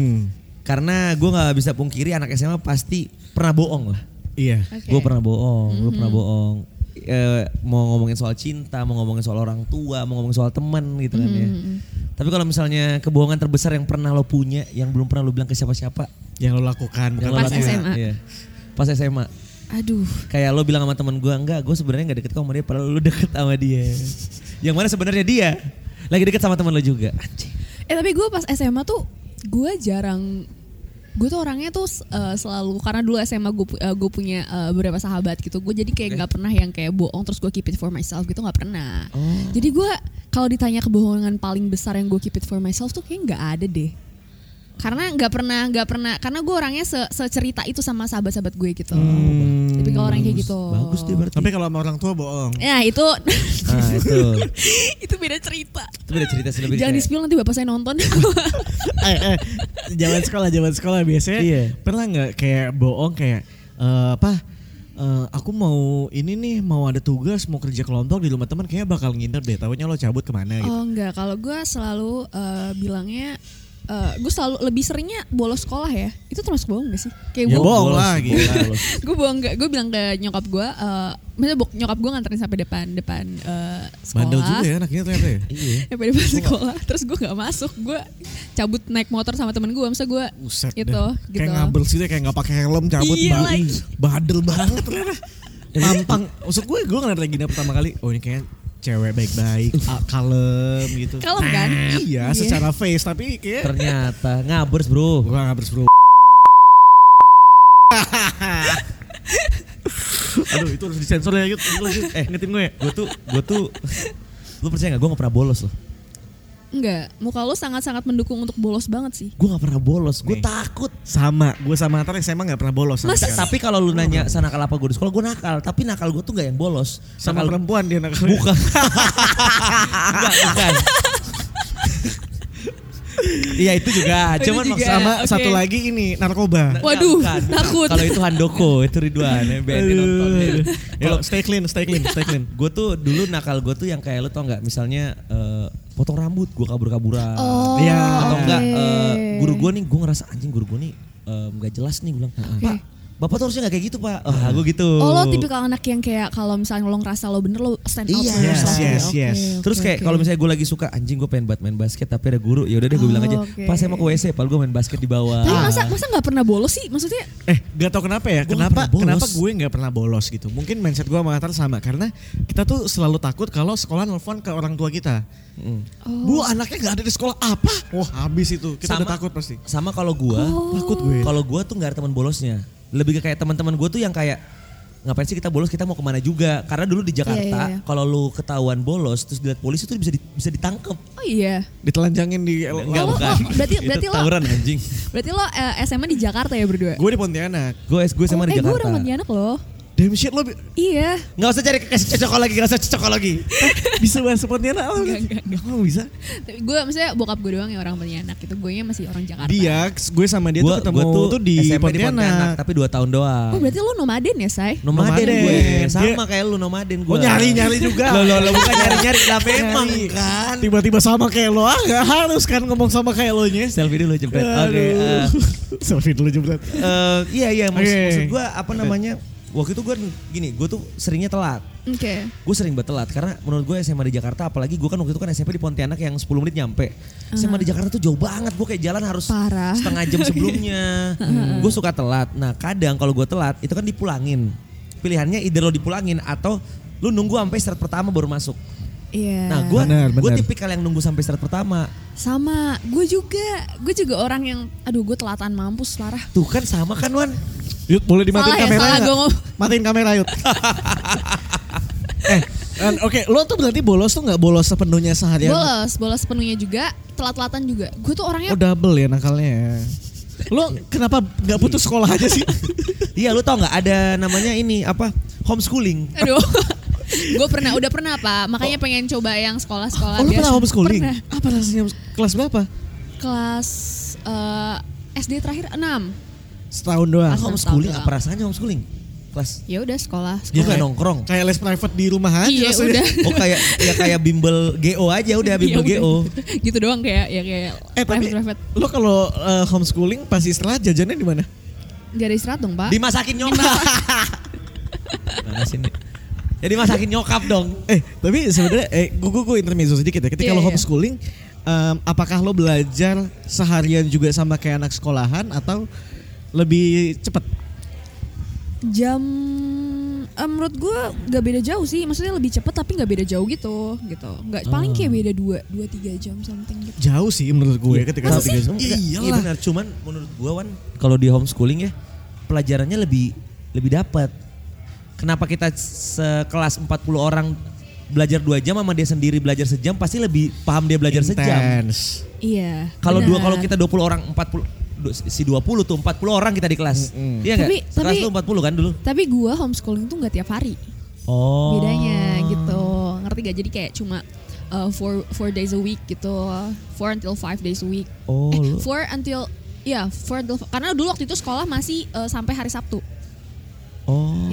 Karena gue gak bisa pungkiri anak SMA pasti pernah bohong lah. Iya. Okay. Gue pernah bohong. Mau ngomongin soal cinta, mau ngomongin soal orang tua, mau ngomongin soal teman gitu kan ya. Tapi kalau misalnya kebohongan terbesar yang pernah lo punya, yang belum pernah lo bilang ke siapa-siapa, yang lo lakukan pas SMA. Iya. Pas SMA. Aduh. Kayak lo bilang sama teman gue, enggak, gue sebenarnya nggak deket sama dia, padahal lo deket sama dia. Yang mana sebenarnya dia lagi deket sama teman lo juga. Anjing. Tapi gue pas SMA tuh gue tuh orangnya tuh selalu, karena dulu SMA gue punya beberapa sahabat gitu. Gue jadi kayak nggak pernah yang kayak bohong terus gue keep it for myself gitu, nggak pernah. Jadi gue kalau ditanya kebohongan paling besar yang gue keep it for myself tuh kayak nggak ada deh. Karena nggak pernah karena gue orangnya secerita itu sama sahabat-sahabat gue gitu. Tapi kalau orang kayak gitu. Bagus deh berarti. Tapi kalau sama orang tua bohong. Ya itu. Itu. Itu beda cerita. Lebih jangan di-spill nanti bapak saya nonton. Zaman sekolah biasanya pernah nggak kayak bohong kayak aku mau ini nih, mau ada tugas, mau kerja kelompok di rumah teman, kayaknya bakal nginep deh. Tahunya lo cabut kemana gitu? Oh enggak, kalau gue selalu bilangnya gue selalu lebih seringnya bolos sekolah ya. Itu termasuk bohong gak sih? Kayak Ya gue bohong lah gitu. gue bohong gak? Gue bilang ke nyokap gue, maksudnya nyokap gue nganterin sampai depan sekolah. Bandel juga ya anaknya ternyata ya. Iya. Sampai depan sekolah, terus gue gak masuk. Gue cabut naik motor sama temen gue, maksudnya gue Buset gitu, dah. gitu. Kayak ngabel sih deh, kayak gak pakai helm cabut. Iya, like. Badel banget ternyata. Tampang. Maksud gue ngeliat Regina pertama kali, oh ini kayak cewek baik-baik, kalem gitu. Kalem kan? Iya, secara face tapi kayak Ternyata ngabers bro. gua ngabers bro. Aduh itu harus disensor ya Yud. Ingetin gue. Gue tuh lu percaya gak gue gak pernah bolos loh. Enggak, muka lo sangat-sangat mendukung untuk bolos banget sih. Gue gak pernah bolos, gue Nih. takut. Sama, gue sama Atar SMA gak pernah bolos sama Masa sekali. Tapi kalau lu nanya sana nakal apa gue di sekolah, gue nakal. Tapi nakal gue tuh gak yang bolos. Sama Nakal- perempuan dia nakal. Bukan. Bukan. Iya itu juga, Itu cuman juga. Sama Oke. satu lagi ini narkoba. Waduh, Bukan. takut. Kalau itu Handoko, itu Ridwan, ya BNN nonton. Kalau stay clean. Gue tuh dulu nakal gue tuh yang kayak lu tau nggak, misalnya potong rambut, gue kabur-kaburan. Oh, Iya. Atau enggak oke. guru gue nih, gue ngerasa anjing guru gue nih nggak jelas nih, gue bilang, Pak, Bapak tuh harusnya gak kayak gitu Pak. Gue gitu. Oh, lo tipikal anak yang kayak kalau misalnya lo ngerasa lo bener, lo stand out Iya. for yourself. Yes, Oke, yes. oke, Terus kayak oke. kalau misalnya gue lagi suka anjing gue pengen main basket tapi ada guru, ya udah deh gue bilang aja, oke. Pak saya mau ke WC, Pak gue main basket di bawah. Tapi masa nggak pernah bolos sih? Maksudnya Gak tau kenapa ya, Gua nggak pernah bolos. kenapa gue gak pernah bolos gitu. Mungkin mindset gue sama Atar sama, karena kita tuh selalu takut kalau sekolah nelfon ke orang tua kita. Bu anaknya gak ada di sekolah apa? Wah habis itu, kita udah takut pasti. Sama kalau gue, Takut gue. kalau gue tuh nggak ada teman bolosnya. Lebih ke kayak teman-teman gue tuh yang kayak ngapain sih kita bolos, kita mau kemana juga. Karena dulu di Jakarta Iya. kalau lu ketahuan bolos terus dilihat polisi tuh bisa ditangkep. oh iya. Ditelanjangin di Enggak Oh, bukan. oh, berarti Itu lo- tawuran anjing. Berarti lo SMA di Jakarta ya berdua? Gue di Pontianak. Gue sama di gue Jakarta. orang Pontianak loh. Damn shit lo Iya. Nggak usah cari kasih cocok lagi. bisa bahasa Pontianak lo? Enggak. Gak bisa. Tapi gue maksudnya bokap gue doang yang orang Pontianak. Itu gue masih orang Jakarta. Dia, gue sama dia tuh ketemu tuh di SMP Pontianak. tapi 2 tahun doang. Oh berarti lo nomaden ya, Say? Nomaden Nomaden. gue. Dia- Sama kayak lu nomaden gue. Oh nyari-nyari juga. Lo bukan nyari-nyari lah memang Nyari. kan. Tiba-tiba sama kayak lo, gak harus kan ngomong sama kayak lo nya. Selfie dulu jempret. Oke. Selfie dulu jempret. Iya maksud Oke. gue apa namanya? Waktu itu gue gini, gue tuh seringnya telat. Oke. Gue sering banget telat karena menurut gue SMA di Jakarta, apalagi gue kan waktu itu kan SMP di Pontianak yang 10 menit nyampe. SMA di Jakarta tuh jauh banget, gue kayak jalan harus Parah. setengah jam sebelumnya. Gue suka telat. Nah kadang kalau gue telat itu kan dipulangin. Pilihannya either lo dipulangin atau lo nunggu sampai seret pertama baru masuk. Iya. Nah Benar, gue benar. tipikal yang nunggu sampai seret pertama. Sama, gue juga orang yang, aduh gue telatan mampus parah. Tuh kan sama kan Wan? Yud boleh dimatiin Salah ya, kamera salah nggak? gue ngomong. Matiin kamera Yud. Oke, lo tuh berarti bolos tuh nggak bolos sepenuhnya seharian? Bolos sepenuhnya juga, telat-telatan juga. Gue tuh orangnya Oh double ya nakalnya ya. Lo kenapa nggak putus sekolah aja sih? Iya lu tau nggak ada namanya ini apa homeschooling. aduh. Gue udah pernah Pak, makanya pengen coba yang sekolah-sekolah Oh lo biasa. pernah homeschooling? Pernah. Apa rasanya kelas berapa? Kelas SD terakhir 6. Setahun doang. Ah, homeschooling Tahu. apa rasanya homeschooling? Kelas Ya udah sekolah. dia nggak nongkrong. Kayak les private di rumah aja. Iya rasanya. udah. Oh kayak bimbel GO aja udah bimbel Ya GO. udah. Gitu doang kayak Tapi private. lo kalau homeschooling pasti istirahat jajannya di mana? Gak ada istirahat dong Pak. Dimasakin nyokap. Mana sini? Ya dimasakin nyokap dong. Tapi sebenarnya gue intermezzo sedikit ya. Ketika Iya, lo iya. homeschooling, apakah lo belajar seharian juga sama kayak anak sekolahan atau lebih cepet? Jam menurut gue gak beda jauh sih. Maksudnya lebih cepet tapi gak beda jauh gitu. Nggak paling kayak beda 2-3 jam something gitu. Jauh sih menurut gue ketika Masa sih? Iya benar. Cuman menurut gua Wan kalau di homeschooling ya pelajarannya lebih dapat. Kenapa kita sekelas 40 orang belajar 2 jam sama dia sendiri belajar sejam pasti lebih paham dia belajar sejam. Intense. Iya. Kalau benar. kalau kita 20 orang 40 si 20 tuh 40 orang kita di kelas. Iya enggak? Kelas Tapi- lu 40 kan dulu. Tapi gue homeschooling tuh gak tiap hari. Oh. Bedanya gitu. Ngerti gak? Jadi kayak cuma 4 days a week gitu. 4 until 5 days a week. Oh, lu. 4 until karena dulu waktu itu sekolah masih sampai hari Sabtu. Oh.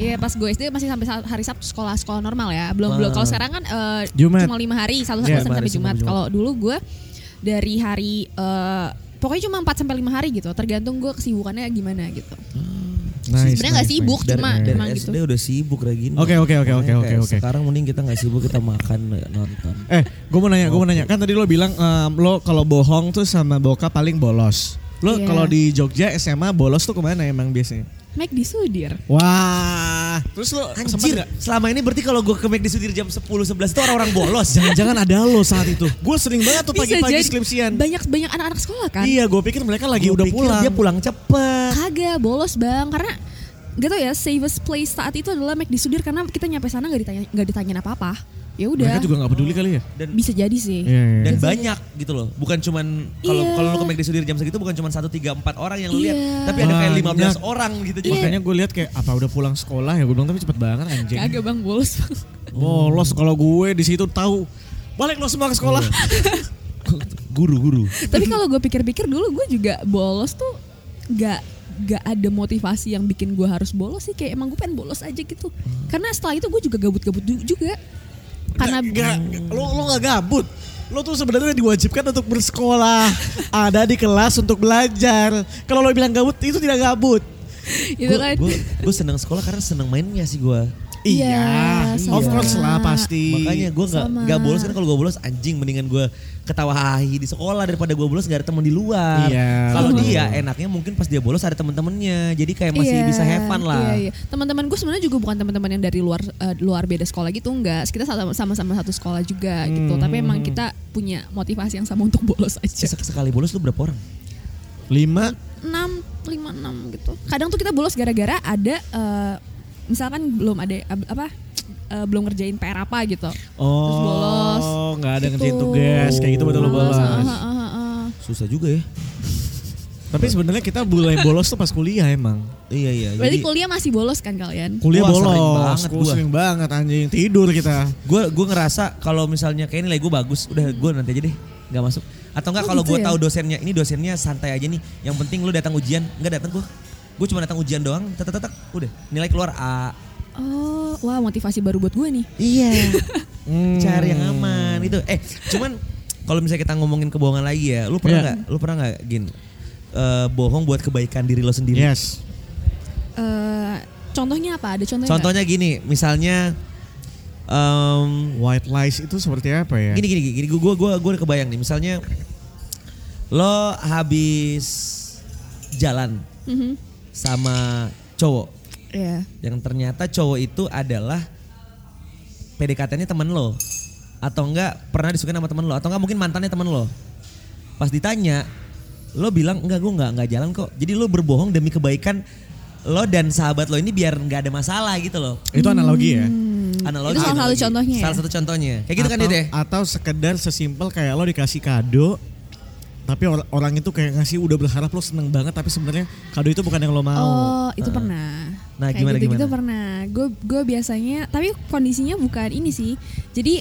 Iya, pas gue SD masih sampai hari Sabtu sekolah normal ya. Belum kalau sekarang kan Jumat. cuma 5 hari, Sabtu Yeah, sampai Jumat. Kalau dulu gue dari hari pokoknya cuma 4 sampai 5 hari gitu, tergantung gue kesibukannya gimana gitu. Sebenarnya nggak sibuk, cuma dari emang SD gitu. udah sibuk Regina. Oke. Sekarang mending kita nggak sibuk, kita makan nonton. Gue mau nanya. Kan tadi lo bilang lo kalau bohong tuh sama bokap paling bolos. Lo kalau di Jogja SMA bolos tuh kemana emang biasanya? McD Sudir. Wah, terus lo Anjir, selama ini berarti kalau gue ke McD Sudir jam 10-11 itu orang-orang bolos. Jangan-jangan ada lo saat itu. Gue sering banget tuh pagi-pagi skripsian. Banyak anak-anak sekolah kan? Iya, gue pikir mereka lagi udah pulang. Dia pulang cepet. Kagak, bolos bang. Karena gak tau ya, safest place saat itu adalah McD Sudir karena kita nyampe sana gak ditanyain apa-apa. Ya udah. Mereka juga gak peduli kali ya. Dan bisa jadi sih. Dan banyak gitu loh. Bukan cuman kalau lu ke McD Sudir jam segitu bukan cuma 1, 3, 4 orang yang lu lihat, tapi ada kayak 15 orang gitu. Makanya gue lihat kayak apa udah pulang sekolah ya, gue bilang tapi cepet banget anjing. Kagak bang, bolos bang. Bolos kalau gue di situ tahu. Balik lo semua ke sekolah. Guru. Tapi kalau gue pikir-pikir dulu gue juga bolos tuh gak ada motivasi yang bikin gue harus bolos sih. Kayak emang gue pengen bolos aja gitu. Karena setelah itu gue juga gabut-gabut juga. Karena lo gak gabut. Lo tuh sebenarnya diwajibkan untuk bersekolah, ada di kelas untuk belajar. Kalau lo bilang gabut itu tidak gabut. Itu kan. Gue seneng sekolah karena seneng mainnya sih gue. Iya, of course lah pasti. Makanya gue gak bolos kan. Kalau gue bolos anjing, mendingan gue ketawa hahi di sekolah daripada gue bolos gak ada temen di luar. Iya. Kalau dia enaknya mungkin pas dia bolos ada temen-temennya, jadi kayak masih bisa have fun lah. Iya. Teman-teman gue sebenarnya juga bukan teman-teman yang dari luar beda sekolah gitu, enggak. Kita sama-sama satu sekolah juga gitu. Tapi emang kita punya motivasi yang sama untuk bolos aja. Sekali bolos lu berapa orang? 5, 6 gitu. Kadang tuh kita bolos gara-gara ada misalkan belum ada belum ngerjain PR apa gitu. Terus bolos. Oh, nggak ada ngerjain tugas kayak gitu betul bolos. Susah juga ya. Tapi sebenarnya kita mulai bolos tuh pas kuliah emang. Iya. Berarti kuliah masih bolos kan kalian? Kuliah bolos. Sering banget anjing, tidur kita. Gue ngerasa kalau misalnya kayak nilai gue bagus, udah gue nanti aja deh nggak masuk. Atau enggak kalau gue tahu dosennya, ini dosennya santai aja nih. Yang penting lu datang ujian, enggak datang gue cuma datang ujian doang, tetek udah nilai keluar A. Oh, wah motivasi baru buat gue nih. Iya. Cari yang aman itu. Cuman kalau misalnya kita ngomongin kebohongan lagi ya, lu pernah nggak Gin bohong buat kebaikan diri lo sendiri? Yes. Contohnya apa? Ada contohnya? Contohnya gini, misalnya white lies itu seperti apa ya? Gini, gue udah kebayang nih, misalnya lo habis jalan sama cowok, yang ternyata cowok itu adalah PDKT-nya temen lo, atau enggak pernah disukain sama temen lo, atau enggak mungkin mantannya temen lo. Pas ditanya, lo bilang enggak, gue enggak jalan kok. Jadi lo berbohong demi kebaikan lo dan sahabat lo ini biar enggak ada masalah gitu loh. Itu analogi ya? Itu salah satu contohnya. Salah satu contohnya. Kayak gitu kan Dit ya? Atau sekedar sesimpel kayak lo dikasih kado, tapi orang itu kayak ngasih udah berharap lo seneng banget, tapi sebenarnya kado itu bukan yang lo mau. Oh, itu pernah. Nah, kayak gimana? Gitu pernah. Gue biasanya, tapi kondisinya bukan ini sih. Jadi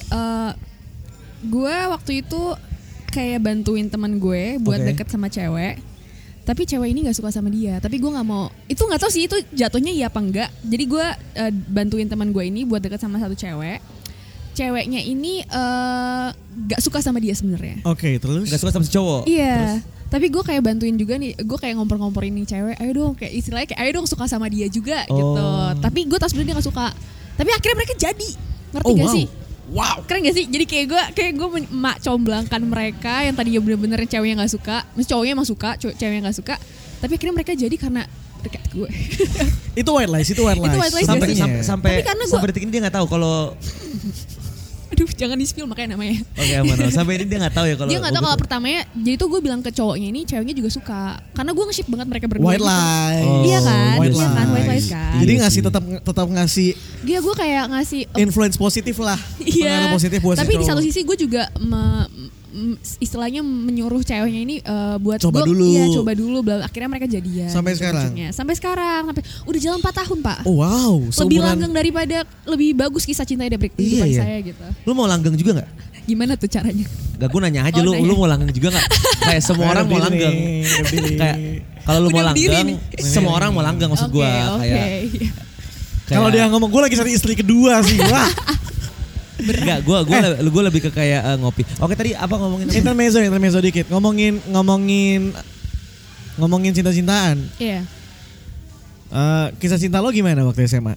gue waktu itu kayak bantuin teman gue buat deket sama cewek. Tapi cewek ini gak suka sama dia. Tapi gue gak mau. Itu gak tahu sih itu jatuhnya iya apa enggak. Jadi gue bantuin teman gue ini buat deket sama satu cewek. Ceweknya ini gak suka sama dia sebenarnya. Oke, terus? Gak suka sama si cowok? Iya. Terus? Tapi gue kayak bantuin juga nih. Gue kayak ngompor-ngomporin nih cewek. Ayo dong, kayak istilahnya kayak ayo dong suka sama dia juga gitu. Tapi gue tahu sebenarnya dia gak suka. Tapi akhirnya mereka jadi. Ngerti gak sih? Wow, keren gak sih? Jadi kayak gue comblangkan mereka yang tadinya bener-bener ceweknya gak suka. Maksudnya cowoknya emang suka, ceweknya gak suka. Tapi akhirnya mereka jadi karena dekat gue. Itu white lies. Sampai detik ini dia gak tahu kalau aduh jangan di-spill makanya namanya. Oke, aman. Sampai ini dia gak tahu ya kalau. Dia gak tahu kalau pertamanya. Jadi tuh gue bilang ke cowoknya ini, ceweknya juga suka. Karena gue nge-ship banget mereka berdua. White lies. Iya kan? White lies kan. Jadi ngasih tetap ngasih. Iya, gue kayak ngasih influence positif lah. Iya. Pengaruh positif buat tapi si di satu sisi gue juga istilahnya menyuruh ceweknya ini buat coba dulu. Iya, coba dulu. Akhirnya mereka jadian. Sampai sekarang. Sampai udah jalan 4 tahun, Pak. Oh, wow. Lebih langgeng daripada lebih bagus kisah cintanya dari kehidupan saya gitu. Lu mau langgeng juga gak? Gimana tuh caranya? Gak, gue nanya aja lu mau langgeng juga gak? Kayak semua orang mau langgeng. Kayak kalau lu mau langgeng, semua orang mau langgeng maksud gue. Kalau dia ngomong gue lagi cari istri kedua sih. Wah. Enggak, gue lebih ke kayak ngopi. Oke, tadi apa ngomongin? Intermezzo dikit. Ngomongin cinta-cintaan. Iya. Kisah cinta lo gimana waktu SMA?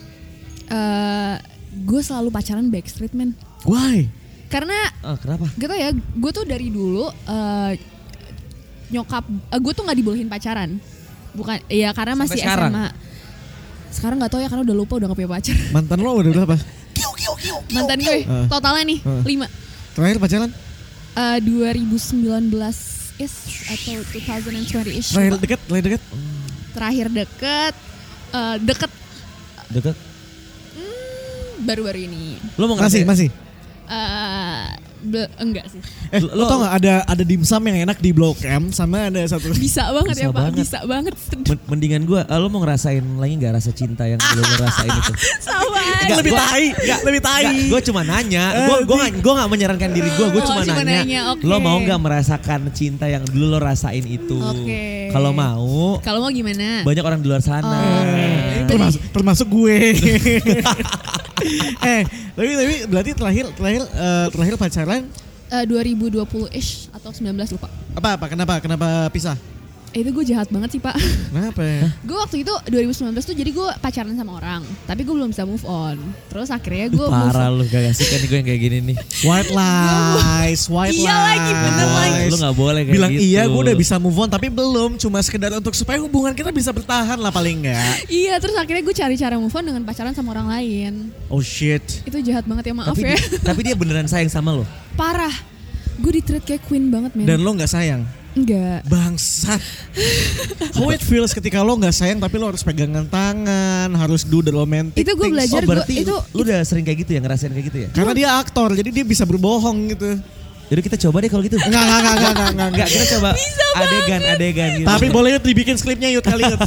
Gue selalu pacaran backstreet, man. Why? Karena kenapa? gitu ya, gue tuh dari dulu nyokap gue tuh nggak dibolehin pacaran. Bukan, ya karena sampai masih sekarang? SMA. Sekarang nggak tahu ya karena udah lupa, udah gak punya pacar. Mantan lo udah berapa? Mantan gue totalnya nih 5. Terakhir pacaran? 2019 atau 2020 ish. Terakhir deket? Terakhir deket. Baru-baru ini. Lo mau ngerasain? Masih. Enggak sih. Lo tau gak ada dimsum yang enak di Blok M sama ada satu. Bisa banget Bisa ya Pak, banget. bisa banget. Mendingan gue, lo mau ngerasain lagi gak rasa cinta yang lo ngerasain itu? Sama Enggak, Lebih tai. Gue cuma nanya, gue gak menyarankan diri gue cuma nanya. Okay. Lo mau gak merasakan cinta yang dulu lo rasain itu? Oke. Kalau mau gimana? banyak orang di luar sana. Termasuk gue. Tapi berarti terakhir pacaran 2020-ish atau 19 lupa. Kenapa pisah? Itu gue jahat banget sih Pak. Kenapa ya? Gue waktu itu 2019 tuh jadi gue pacaran sama orang, tapi gue belum bisa move on. Terus akhirnya gue Parah lu, gak asik kan gue yang kayak gini nih. White lies. Iya lagi, bener lagi. Lu gak boleh kayak bilang gitu. iya gue udah bisa move on tapi belum, cuma sekedar untuk supaya hubungan kita bisa bertahan lah paling enggak. Iya, terus akhirnya gue cari cara move on dengan pacaran sama orang lain. Oh shit. Itu jahat banget ya, maaf tapi, ya. tapi dia beneran sayang sama lo? Parah. Gue di-treat kayak queen banget, men. Dan lo gak sayang? Enggak. Bangsat. How it feels ketika lo gak sayang tapi lo harus pegangan tangan, harus do the romantic Itu gue things. belajar. Berarti itu lu udah sering kayak gitu ya, ngerasain kayak gitu ya? Karena dia aktor jadi dia bisa berbohong gitu. Jadi kita coba deh kalau gitu. Enggak, kita coba adegan gitu. Tapi boleh Yud dibikin skripnya Yud kali Yud.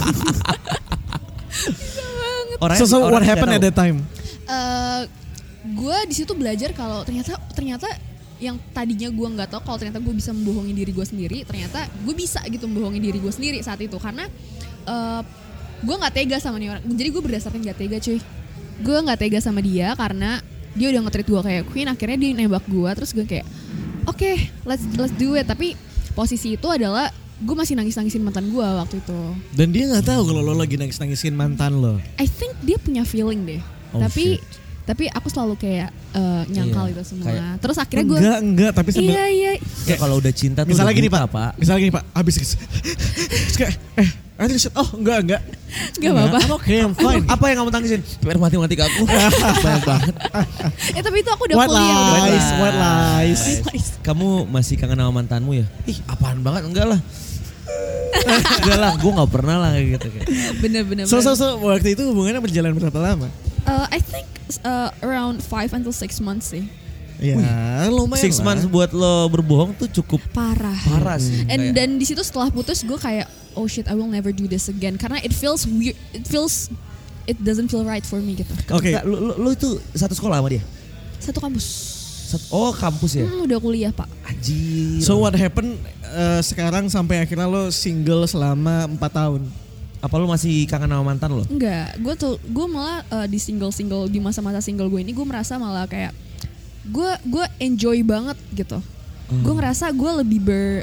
So what happened at that time? Gue di situ belajar kalau ternyata yang tadinya gue nggak tahu kalau ternyata gue bisa membohongi diri gue sendiri, ternyata gue bisa gitu membohongi diri gue sendiri saat itu karena gue nggak tega sama nih orang. Jadi gue berdasarkan nggak tega cuy. Gue nggak tega sama dia karena dia udah nge-treat gue kayak queen. Akhirnya dia nembak gue, terus gue kayak oke, let's do it. Tapi posisi itu adalah gue masih nangis-nangisin mantan gue waktu itu. Dan dia nggak tahu kalau lo lagi nangis-nangisin mantan lo. I think dia punya feeling deh. Oh, tapi aku selalu kayak nyangkal itu semua. Kayak, terus akhirnya gue enggak tapi sambil iya. Ya kalau udah cinta tuh misalnya udah gini buta, Pak. Misalnya gini Pak, habis kayak enggak. Gak apa-apa. I'm fine. Apa yang kamu tangisin? PR matematika aku. Banyak banget. Tapi itu aku udah What kuliah. lies. Kamu masih kangen sama mantanmu ya? Ih, apaan banget? Enggak lah. Enggak lah, gue gak pernah lah kayak gitu. Bener. So waktu itu hubungannya berjalan berapa lama? I think around 5 until 6 months sih. Ya lumayan 6 months buat lo berbohong tuh cukup Parah sih. And dan di situ setelah putus gue kayak oh shit, I will never do this again karena it feels weird, it doesn't feel right for me gitu. Oke. Lo itu satu sekolah sama dia? Satu kampus. Oh kampus ya? Udah kuliah Pak. Anjir. So what happened sekarang sampai akhirnya lo single selama 4 tahun? Apa lo masih kangen sama mantan lo? Enggak, gue malah di di masa-masa single gue ini gue merasa malah kayak gue enjoy banget gitu. Gue ngerasa gue lebih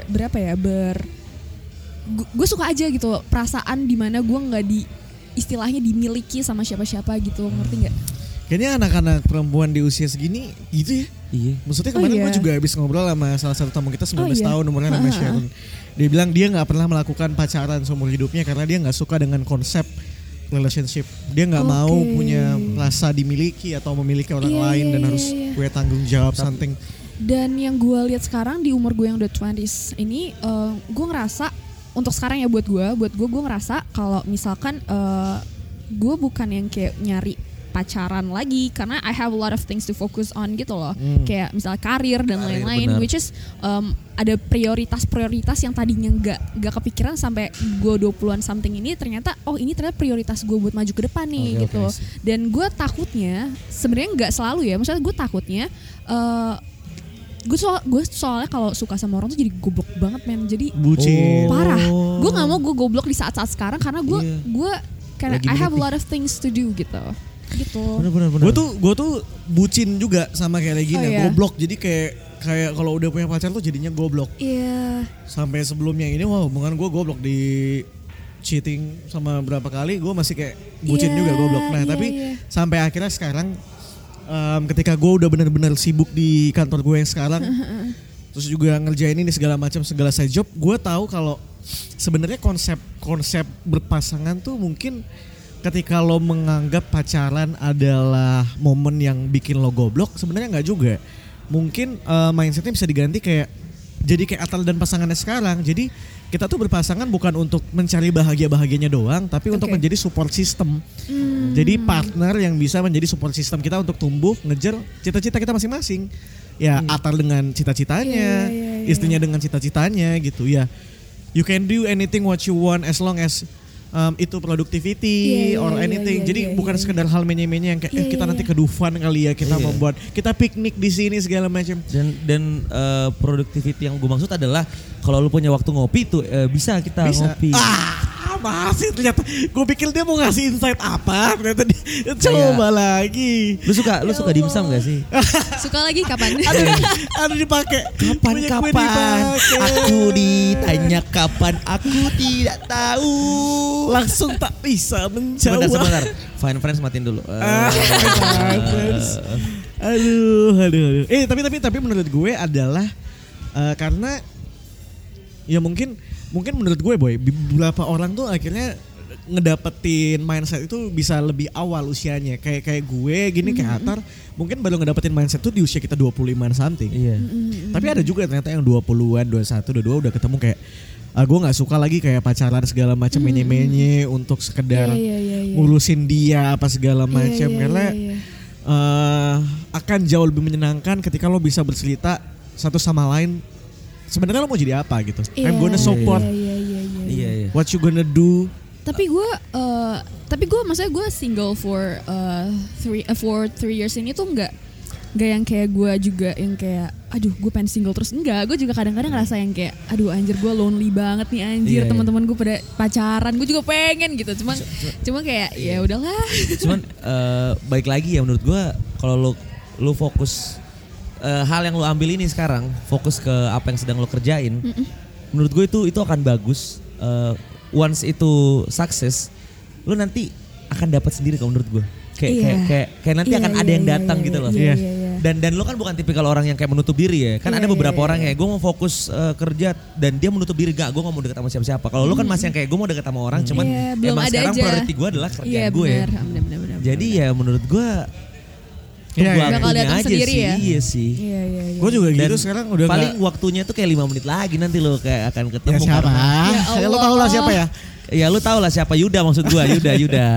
gue suka aja gitu perasaan dimana gue nggak istilahnya dimiliki sama siapa-siapa gitu, ngerti nggak? Kayaknya anak-anak perempuan di usia segini gitu ya. Iya. Maksudnya kemarin gue juga habis ngobrol sama salah satu tamu kita 19 tahun umurnya namanya Sharon. Dia bilang dia gak pernah melakukan pacaran seumur hidupnya karena dia gak suka dengan konsep relationship. Dia gak mau punya rasa dimiliki atau memiliki orang lain dan harus gue tanggung jawab something. Dan yang gue lihat sekarang di umur gue yang udah 20s ini, gue ngerasa untuk sekarang ya buat gue ngerasa kalau misalkan gue bukan yang kayak nyari pacaran lagi karena I have a lot of things to focus on gitu loh. Kayak misalnya karir dan lain-lain, which is ada prioritas yang tadinya nggak kepikiran sampai gue 20-an something ini ternyata ini ternyata prioritas gue buat maju ke depan nih gitu. Dan gue takutnya sebenarnya nggak selalu ya, maksudnya gue takutnya gue soalnya kalau suka sama orang tuh jadi goblok banget men, jadi bucin. Parah. Gue nggak mau gue goblok di saat-saat sekarang karena gue karena I have a lot of things to do gitu. Bener. Gue tuh bucin juga sama kayak Regina, goblok. Jadi kayak kalau udah punya pacar tuh jadinya goblok. Iya. Sampai sebelumnya ini hubungan gue goblok di cheating sama berapa kali gue masih kayak bucin juga goblok. Nah tapi sampai akhirnya sekarang ketika gue udah benar-benar sibuk di kantor gue yang sekarang, terus juga ngerjain ini segala side job, gue tahu kalau sebenarnya konsep berpasangan tuh mungkin ketika lo menganggap pacaran adalah momen yang bikin lo goblok, sebenarnya nggak juga. Mungkin mindsetnya bisa diganti jadi kayak Atal dan pasangannya sekarang. Jadi kita tuh berpasangan bukan untuk mencari bahagianya doang, tapi untuk menjadi support system. Jadi partner yang bisa menjadi support system kita untuk tumbuh, ngejar cita-cita kita masing-masing. Ya Atal dengan cita-citanya, istrinya dengan cita-citanya gitu ya. You can do anything what you want as long as itu productivity or anything. Jadi bukan sekedar hal menye-menye yang kayak kita nanti ke Dufan kali ya, kita membuat kita piknik di sini segala macam. Dan productivity yang gue maksud adalah kalau lu punya waktu ngopi tuh bisa ngopi. Masih ternyata gue pikir dia mau ngasih insight apa, ternyata dia coba lagi. Lu suka dimsum gak sih? Suka lagi kapan? Ada dipakai. Kapan? Aku ditanya kapan, aku tidak tahu. Langsung tak bisa menjawab. Sebentar. Fine Friends matiin dulu. Aduh. Tapi menurut gue adalah karena ya mungkin menurut gue Boy, beberapa orang tuh akhirnya ngedapetin mindset itu bisa lebih awal usianya. Kayak gue gini kayak Atar mungkin baru ngedapetin mindset tuh di usia kita 25-an something. Iya. Tapi ada juga ternyata yang 20-an, 21, 22 udah ketemu kayak gue gak suka lagi kayak pacaran segala macam menye-menye untuk sekedar ngurusin dia apa segala macam karena akan jauh lebih menyenangkan ketika lo bisa bercerita satu sama lain sebenarnya lo mau jadi apa gitu. I'm gonna support. Iya. What you gonna do? Tapi gue maksudnya gue single for 3 years ini tuh nggak yang kayak gue juga yang kayak aduh gue pengen single terus, enggak. Gue juga kadang-kadang ngerasa yang kayak aduh anjir gue lonely banget nih anjir, teman-teman gue pada pacaran, gue juga pengen gitu. Cuma kayak ya udahlah. Cuman baik lagi ya menurut gue kalau lo fokus hal yang lo ambil ini sekarang, fokus ke apa yang sedang lo kerjain. Menurut gue itu akan bagus. Once itu sukses, lo nanti akan dapat sendiri kalau menurut gue. Kayak nanti akan ada yang datang gitu loh. Dan lo kan bukan tipikal orang yang kayak menutup diri ya. Kan ada beberapa orang ya, gue mau fokus kerja dan dia menutup diri, gue gak mau dekat sama siapa-siapa. Kalau lo kan masih yang kayak gue mau dekat sama orang, cuman emang sekarang priority gue adalah kerjaan gue. Bener. Jadi ya menurut gue bakal datang sendiri sih, ya. Iya sih. Gue juga gitu sekarang udah paling waktunya tuh kayak 5 menit lagi nanti lo kayak akan ketemu. Ya siapa? Ya lo tau lah siapa ya? Ya lu tau lah siapa, Yuda maksud gue. Yuda.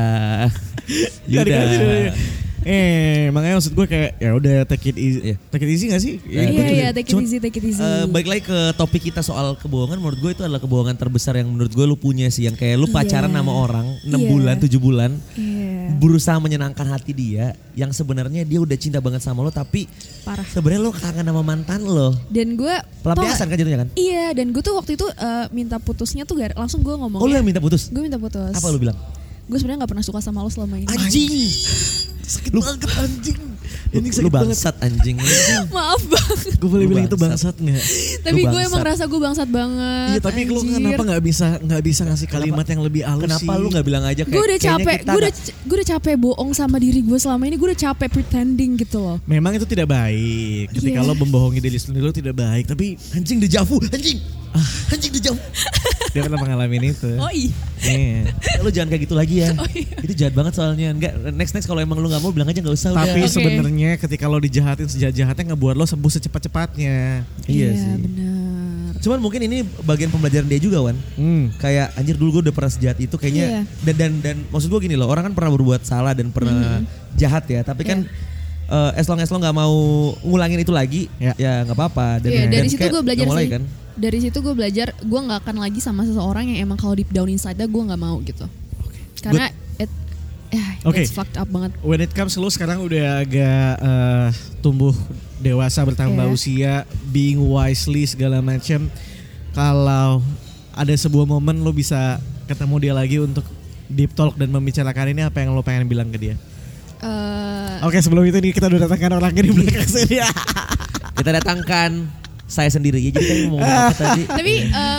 Makanya maksud gue kayak ya udah take it easy gak sih? Iya, take it easy. Balik lagi ke topik kita soal kebohongan, menurut gue itu adalah kebohongan terbesar yang menurut gue lu punya sih, yang kayak lu pacaran sama orang 6 bulan, 7 bulan, berusaha menyenangkan hati dia, yang sebenarnya dia udah cinta banget sama lo, tapi parah. Sebenarnya lo kangen sama mantan lo. Dan gue pelampiasan kan jatuhnya kan? Iya, dan gue tuh waktu itu minta putusnya tuh langsung gue ngomong. Oh lu yang minta putus? Gue minta putus. Apa lu bilang? Gue sebenarnya nggak pernah suka sama lo selama ini. Anjing. Sakit banget anjing. Ini lu bangsat anjing. Maaf banget. Gue boleh bilang itu bangsat nggak? Tapi gue emang rasa gue bangsat banget. Iya tapi lu kenapa nggak bisa ngasih kalimat yang lebih halus sih? Kenapa lu nggak bilang aja kayak? Gue udah capek. Gue udah capek bohong sama diri gue selama ini. Gue udah capek pretending gitu loh. Memang itu tidak baik. Ketika lo membohongi diri sendiri lo tidak baik. Tapi anjing dejavu, anjing dejavu. Dia pernah mengalami itu. Oh iya. Lu jangan kayak gitu lagi ya. Oh, iya. Itu jahat banget soalnya. Enggak, next kalau emang lu nggak mau bilang aja nggak usah. Tapi sebenarnya ketika lo dijahatin sejahat-jahatnya ngebuat lo sembuh secepat-cepatnya. Iya sih. Benar. Cuman mungkin ini bagian pembelajaran dia juga, Wan. Kayak anjir dulu gue udah pernah sejahat itu kayaknya. Dan maksud gue gini loh, orang kan pernah berbuat salah dan pernah jahat ya. Tapi kan as long lo nggak mau ngulangin itu lagi, ya nggak apa-apa. Dan dari situ gue belajar sih. Kan? Dari situ gue belajar, gue nggak akan lagi sama seseorang yang emang kalau deep down inside-nya gue nggak mau gitu. Karena it's fucked up banget. When it comes lo sekarang udah agak tumbuh dewasa, bertambah usia, being wisely segala macam. Kalau ada sebuah momen lo bisa ketemu dia lagi untuk deep talk dan membicarakan ini, apa yang lo pengen bilang ke dia? Oke, sebelum itu nih kita udah datangkan orang di belakang sini. Kita datangkan saya sendiri ya, jadi kan ngomong apa tadi? Tapi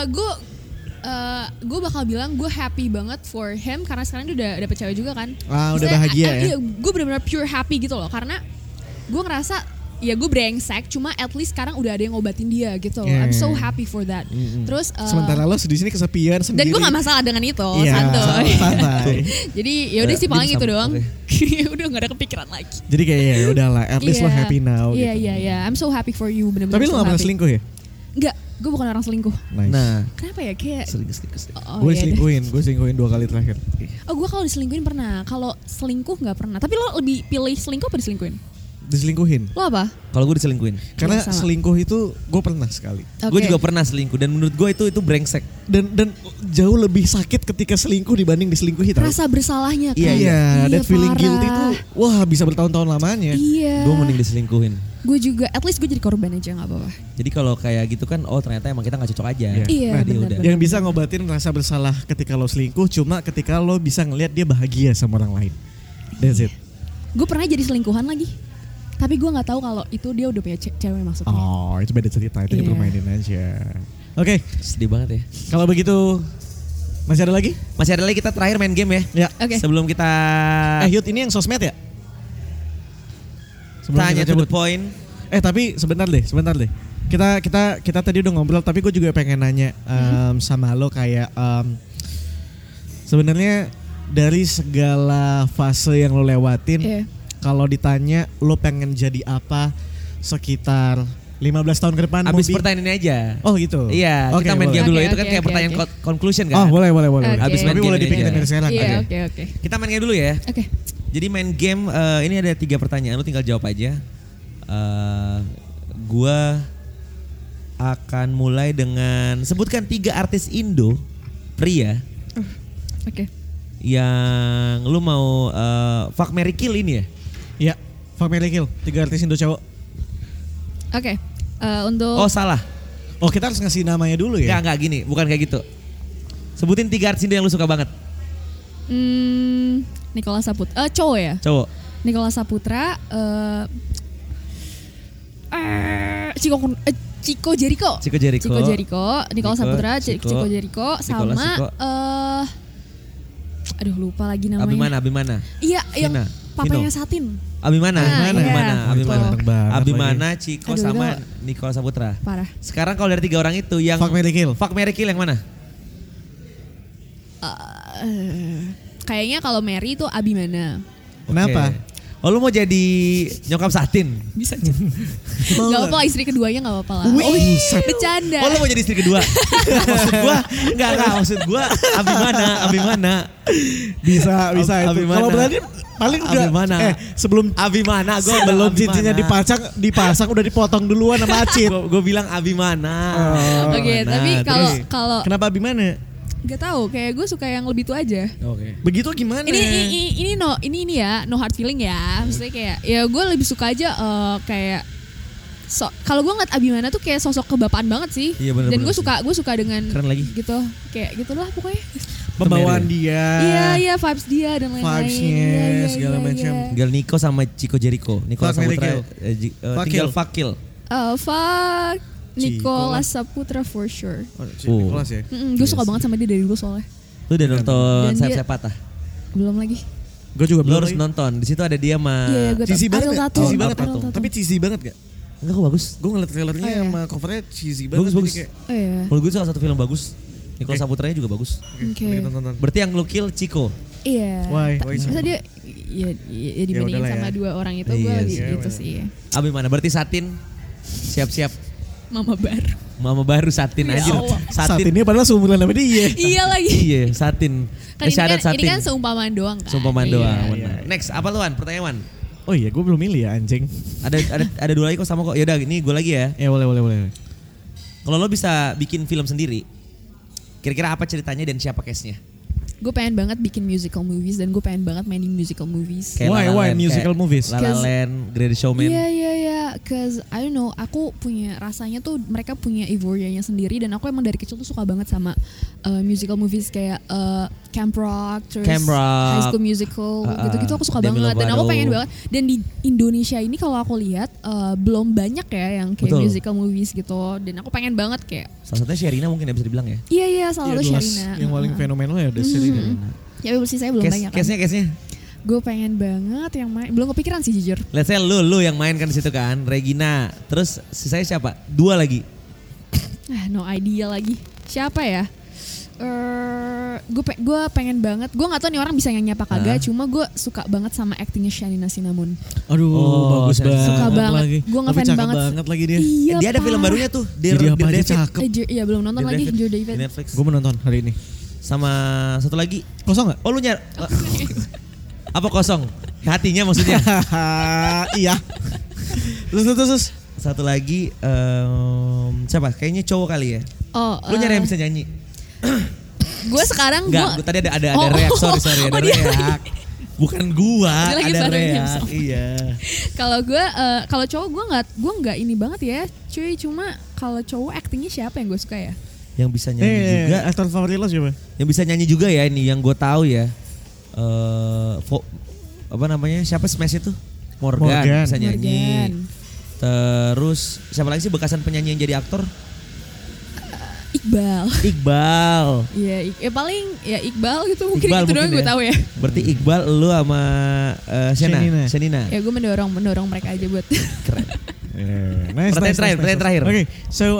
gue bakal bilang gue happy banget for him karena sekarang dia udah dapet cewek juga kan. Udah Maksudnya, bahagia ya. Iya, gue benar-benar pure happy gitu loh karena gue ngerasa ya gue brengsek, cuma at least sekarang udah ada yang ngobatin dia gitu loh. Yeah. I'm so happy for that. Terus sementara lo di sini kesepian sendiri. dan gue gak masalah dengan itu, Iya, santai. Jadi ya udah sih paling itu dimsum, doang. okay. Udah gak ada kepikiran lagi. Jadi kayak ya udahlah, at least lo Iya. happy now. Iya gitu. iya. I'm so happy for you bener-bener. Tapi lo so gak pernah happy. selingkuh ya? Enggak, gue bukan orang selingkuh. Nice. Nah, Kenapa ya kayak selingkuh. Gue iya deh. selingkuhin 2 kali terakhir. Oh gue kalau diselingkuhin pernah, kalau selingkuh nggak pernah. Tapi lo lebih pilih selingkuh apa diselingkuhin? Diselingkuhin. Lo apa? Kalau gue diselingkuhin, Karena sama. selingkuh itu gue pernah sekali. gue Oke. juga pernah selingkuh dan menurut gue itu brengsek. Dan jauh lebih sakit ketika selingkuh dibanding diselingkuhi tau? Rasa bersalahnya kan. Iya, that feeling parah. guilty itu wah bisa bertahun-tahun lamanya. Iya. Gue mending diselingkuhin. Gue juga, at least gue jadi korban aja nggak apa-apa. Jadi kalau kayak gitu kan, oh ternyata emang kita nggak cocok aja. Iya, Jadi benar, udah. benar. Yang bisa ngobatin rasa bersalah ketika lo selingkuh cuma ketika lo bisa ngelihat dia bahagia sama orang lain. That's it. Gue pernah jadi selingkuhan lagi. Tapi gue nggak tahu kalau itu dia udah punya cewek maksudnya. Oh, itu beda cerita, itu Iya. dipermainin aja. Oke, Sedih banget ya. kalau begitu masih ada lagi? Masih ada lagi, kita terakhir main game ya. Ya. Oke. Sebelum kita Yud, ini yang sosmed ya? Sebelum tanya kita to the cabut. point. Tapi sebentar deh. Kita tadi udah ngobrol, tapi gue juga pengen nanya sama lo kayak sebenarnya dari segala fase yang lo lewatin, Iya. kalau ditanya lo pengen jadi apa sekitar 15 tahun ke depan? Abis Mobi? pertanyaan ini aja. Oh gitu. Iya, Oke, kita main boleh. game dulu. Oke, Itu kan oke, kayak oke, pertanyaan oke. conclusion kan. Oh boleh. Oke. Abis main Tapi game boleh ini dipikirin aja. dari sekarang. Iya, Oke. oke. Kita main game dulu ya. Oke. Jadi main game ini ada 3 pertanyaan, lu tinggal jawab aja. Gua akan mulai dengan sebutkan 3 artis Indo pria Oke. yang lu mau fuck marry kill ini ya. Iya. Fuck Marry Kill, 3 artis Indo cowok. Oke. Untuk Oh salah. Oh kita harus ngasih namanya dulu ya? Enggak gini, bukan kayak gitu. Sebutin 3 artis Indo yang lu suka banget. Nicholas Saputra. Cowok ya? Cowok. Nicholas Saputra, Chico Jericho. Chico Jericho. Nicholas Saputra, Chico. Chico Jericho, sama Chico. aduh lupa lagi namanya. Abimana. Iya, yang Vina. papanya Vino. Satin. Abimana. Nah, iya. Abimana, Chico Aduh, sama itu Nicholas Saputra. Parah. Sekarang kalau dari 3 orang itu yang Fuck Marry Kill. Fuck marry kill yang mana? Kayaknya kalau Mary itu Abimana. Kenapa? Oke. Oh lu mau jadi nyokap Satin? Bisa aja. Gak apa-apa, istri keduanya gak apa-apa lah. Wih, Oh, buset. bercanda. Oh lu mau jadi istri kedua? Maksud gua enggak maksud gua Abimana. Bisa itu. Abimana. Kalau berani paling udah Abimana. sebelum Abimana gua sebelum Abimana. cincinnya dipasang udah dipotong duluan sama Acit. Gua bilang Abimana. Oke, Abimana. tapi Terus, kalau Kenapa Abimana? gak tahu, kayak gue suka yang lebih tua aja. Oke. Begitu gimana? Ini ya, no hard feeling ya. Maksudnya kayak ya gue lebih suka aja kayak kalau gue ngeliat Abimana tuh kayak sosok kebapaan banget sih. Iya, bener, dan bener gue suka dengan Keren lagi. gitu. Kayak gitulah pokoknya. Pembawaan dia. Iya, vibes dia dan lain-lain. Vibes-nya, Iya, segala macam. Tinggal Nico sama Chico Jericho. Nicholas Fuck, marry, Saputra kill. Fuck, tinggal kill. fuck kill. Fuck Nicholas Saputra for sure. Nicholas ya. Gue suka banget sama dia dari dulu soalnya. Lu udah nonton Dan Sayap-Sayap Patah? Belum lagi. Gue juga Lu belum harus lagi. nonton. Di situ ada dia sama Iya, gue Cheesy banget gak? Cheesy banget Ariel gak? Tatum. Tapi cheesy banget gak? Enggak kok bagus. Gue ngeliat trailernya Oh, iya. sama covernya cheesy banget. Bagus, jadi bagus. kayak, Oh iya. Menurut gue itu salah satu film bagus. Nicholas Saputranya juga bagus. Oke. kita tonton. Berarti yang lu kill Chico. Iya. Why? Masa dia ya dibandingin udahlah sama ya. 2 orang itu gue Iya lebih sih. gitu sih. Abimana? Berarti Satin siap-siap. Mama baru. Mama baru Satin Ya aja. Allah. Saat ini padahal seumuran sama dia. Iya lagi. Iya, Satin. Kan ini Syarat kan, ini Satin. kan seumpamaan doang kan. Seumpamaan Iya. doang. iya, benar. iya. Next, apa lu Wan? Pertanyaan Wan. Oh iya, gue belum milih ya anjing. Ada 2 lagi kok sama kok. Yaudah, ini gue lagi ya. Ya boleh. Kalau lo bisa bikin film sendiri, kira-kira apa ceritanya dan siapa cast-nya? gue pengen banget bikin musical movies dan gue pengen banget main di musical movies. Kayak Why musical movies? La La Land, Greatest Showman. Iya, cause I don't know, aku punya rasanya tuh mereka punya euforianya sendiri dan aku emang dari kecil tuh suka banget sama musical movies kayak Camp Rock, terus High School Musical, gitu-gitu aku suka Demi banget dan aku Lovato. pengen banget. Dan di Indonesia ini kalau aku lihat belum banyak ya yang kayak Betul. musical movies gitu dan aku pengen banget kayak. Salah satunya Sherina mungkin ya bisa dibilang ya. Iya salah satu jelas. Sherina. Yang paling fenomenal ya udah Sherina. Ya sih saya belum banyak kan. Case-nya. Gue pengen banget yang main, belum kepikiran sih jujur. Let's say lu yang main kan di situ kan, Regina. Terus sisanya siapa? 2 lagi. No idea lagi. Siapa ya? Gue pengen banget. Gue nggak tahu nih orang bisa nyanyi apa kagak. Cuma gue suka banget sama actingnya Shanina Cinnamon. Aduh, bagus banget. Suka banget. Lagi. Gue ngefans cakep banget banget lagi dia. Iya, Dia ada film barunya tuh, Jadi apa aja cakep. Iya belum nonton Dear lagi. David. Dear David. Di Netflix. Gue menonton hari ini. Sama satu lagi. Kosong gak? Oh lu apa kosong? Hatinya maksudnya. Iya. Terus. Satu lagi siapa? Kayaknya cowok kali ya. Lu nyari yang bisa nyanyi. Gue sekarang Enggak, tadi ada reak, sorry ada reak. Bukan Dia lagi ada pada reak. nyemsong. Iya. Kalau cowok gue nggak ini banget ya, cuy. Cuma kalau cowok actingnya siapa yang gue suka ya? Yang bisa nyanyi juga. Aktor favorit lo siapa? Yang bisa nyanyi juga ya ini yang gue tahu ya. Apa namanya? Siapa Smash itu? Morgan bisa nyanyi. Morgan. Terus siapa lagi sih bekasan penyanyi yang jadi aktor? Iqbal. Iya, paling ya Iqbal gitu mungkin Iqbal itu doang mungkin gue tahu ya. Berarti Iqbal lu sama Shenina. Ya gue mendorong mereka aja buat. Keren. Nice, Pertanyaan terakhir. Oke, so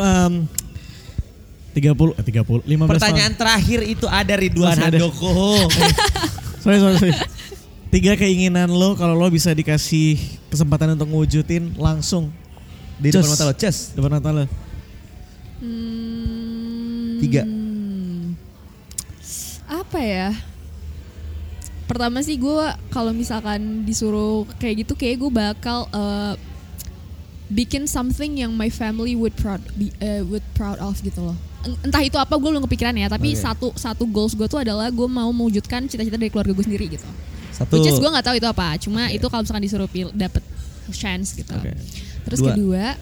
15 Pertanyaan terakhir itu ada Ridwan Masih ada. Handoko. Sorry. 3 keinginan lo kalau lo bisa dikasih kesempatan untuk ngewujudin langsung Di depan mata lo, Ces. Depan mata lo. 3. Apa ya? Pertama sih gue kalau misalkan disuruh kayak gitu, kayak gue bakal bikin something yang my family would proud of gitu loh. Entah itu apa gue belum kepikiran ya, tapi satu goals gue tuh adalah gue mau mewujudkan cita-cita dari keluarga gue sendiri gitu. Which is gue nggak tahu itu apa, cuma itu kalau misalkan disuruh dapet chance gitu. Terus 2. kedua,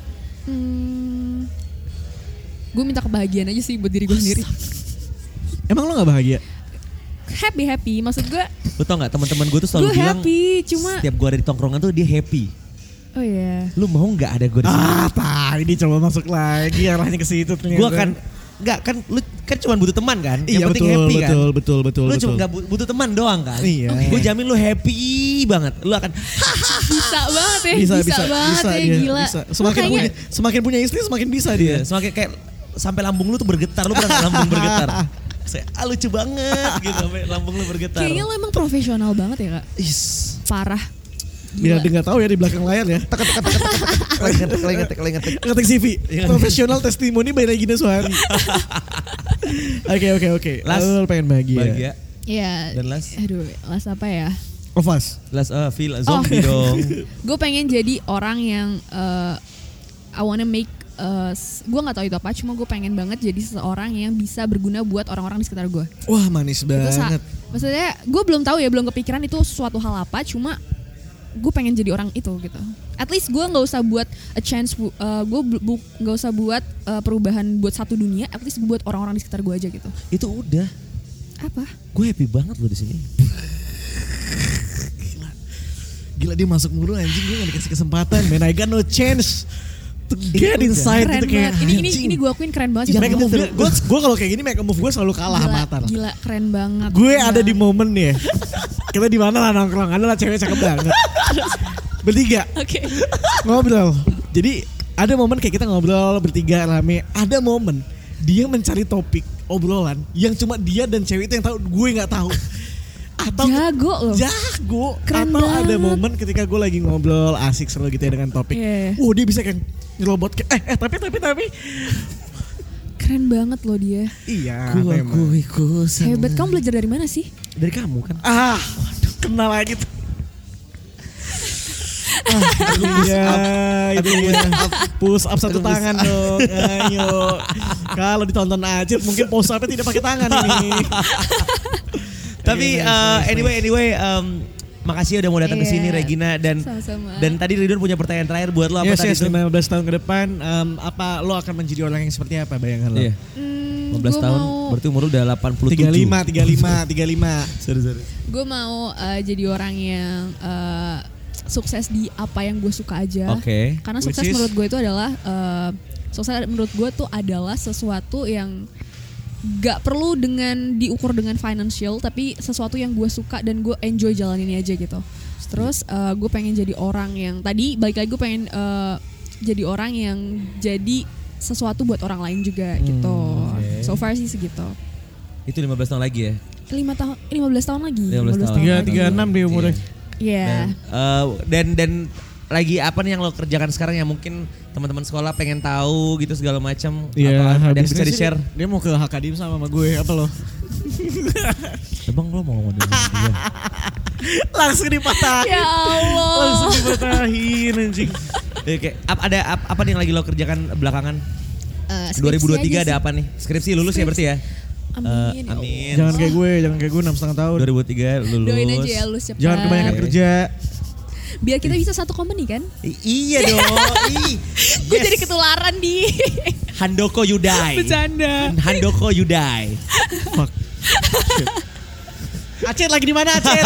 gue minta kebahagiaan aja sih buat diri gue sendiri. Emang lo gak bahagia? Happy, maksud gue. Lu tau gak teman-teman gue tuh selalu Gue bilang happy, cuma. setiap gue ada di tongkrongan tuh dia happy. Oh iya. Lu mau gak ada gue di sini? Ini coba masuk lagi arahnya ke situ ternyata. Gue kan lu kan cuma butuh teman kan? Iya, yang penting happy kan? Betul. Lu cuma gak butuh teman doang kan? Iya. Gue jamin lu happy banget. Lu akan Bisa banget ya, bisa banget ya, dia, gila. bisa. Semakin punya istri semakin bisa dia. semakin kayak sampai lambung lu tuh bergetar. Lu pernah lambung bergetar? Lucu banget gitu sampai lambung lu bergetar. Kayaknya lo emang profesional banget ya kak. Parah. Biar dia gak tahu ya di belakang layar ya. Ngetik CV. Profesional testimoni by Regina Suhari. Oke. Lalu pengen bahagia. Iya. Dan last? Aduh, last apa ya? Ovas. Last feel zombie dong. Gue pengen jadi orang yang I wanna make gue nggak tahu itu apa, cuma gue pengen banget jadi seseorang yang bisa berguna buat orang-orang di sekitar gue. Wah manis banget. Maksudnya gue belum tahu ya, belum kepikiran itu suatu hal apa, cuma gue pengen jadi orang itu gitu. At least gue nggak usah buat a chance, gue nggak usah buat perubahan buat satu dunia, at least buat orang-orang di sekitar gue aja gitu. Itu udah. Apa? Gue happy banget loh di sini. Gila dia masuk mulu anjing, gue gak dikasih kesempatan. Man, I got no chance to get inside Keren gitu kayak banget. Ini gue akuin keren banget sih. make a move gue kalau kayak gini make a move gue selalu kalah sama Atar. Gila, keren banget. Gue ada di momen nih ya. Kita di mana lah nongkrong, ada lah cewek cakep banget. Bertiga. Oke. Ngobrol. Jadi ada momen kayak kita ngobrol bertiga rame. Ada momen dia mencari topik obrolan yang cuma dia dan cewek itu yang tahu, gue nggak tahu. Atau jago. Keren atau banget. ada momen ketika gue lagi ngobrol asik seru gitu ya dengan topik. Dia bisa kan nyerobot tapi keren banget loh dia. iya Gue Hebat. Kamu belajar dari mana sih? dari kamu kan. waduh kenal lagi tuh. Itu ya. Push up satu tangan dong. Ayo. Kalau ditonton aja mungkin push up-nya tidak pakai tangan ini. Tapi anyway, makasih udah mau datang ke sini Regina dan sama-sama. Dan tadi Ridwan punya pertanyaan terakhir buat lo apa tadi itu? 15 tahun ke depan apa lo akan menjadi orang yang seperti apa bayangan lo? 15 tahun berarti umur lu udah 87. 35. Sorry. Gue mau jadi orang yang sukses di apa yang gue suka aja. Oke. Karena sukses menurut gue itu adalah sukses menurut gue tuh adalah sesuatu yang gak perlu dengan diukur dengan financial, tapi sesuatu yang gue suka dan gue enjoy jalaninnya aja gitu. Terus gue pengen jadi orang yang tadi balik lagi gue pengen jadi orang yang jadi sesuatu buat orang lain juga gitu. Okay. So far sih segitu. Itu 15 tahun lagi ya? 15 tahun lagi. 15 tahun. 36 di umurnya. Iya. Dan lagi apa nih yang lo kerjakan sekarang yang mungkin teman-teman sekolah pengen tahu gitu segala macam? Iya, ada yang bisa di-share? Dia mau ke Hakadim sama gue, apa lo? Bang lo mau ngomong dengan dia? Langsung dipatahin. Ya Allah. Langsung dipatahin anjing. Oke, ada apa nih yang lagi lo kerjakan belakangan? 2023 ada apa nih? Skripsi lulus ya berarti ya? Amin. Amin. Jangan kayak gue 6,5 tahun. 2003 lulus. Doain aja ya lulus cepat. Jangan kebanyakan kerja. Biar kita bisa satu company kan? Iya dong. Gue jadi ketularan di Handoko you die. Bercanda. Handoko you die. Fuck. Acet lagi di mana Acet?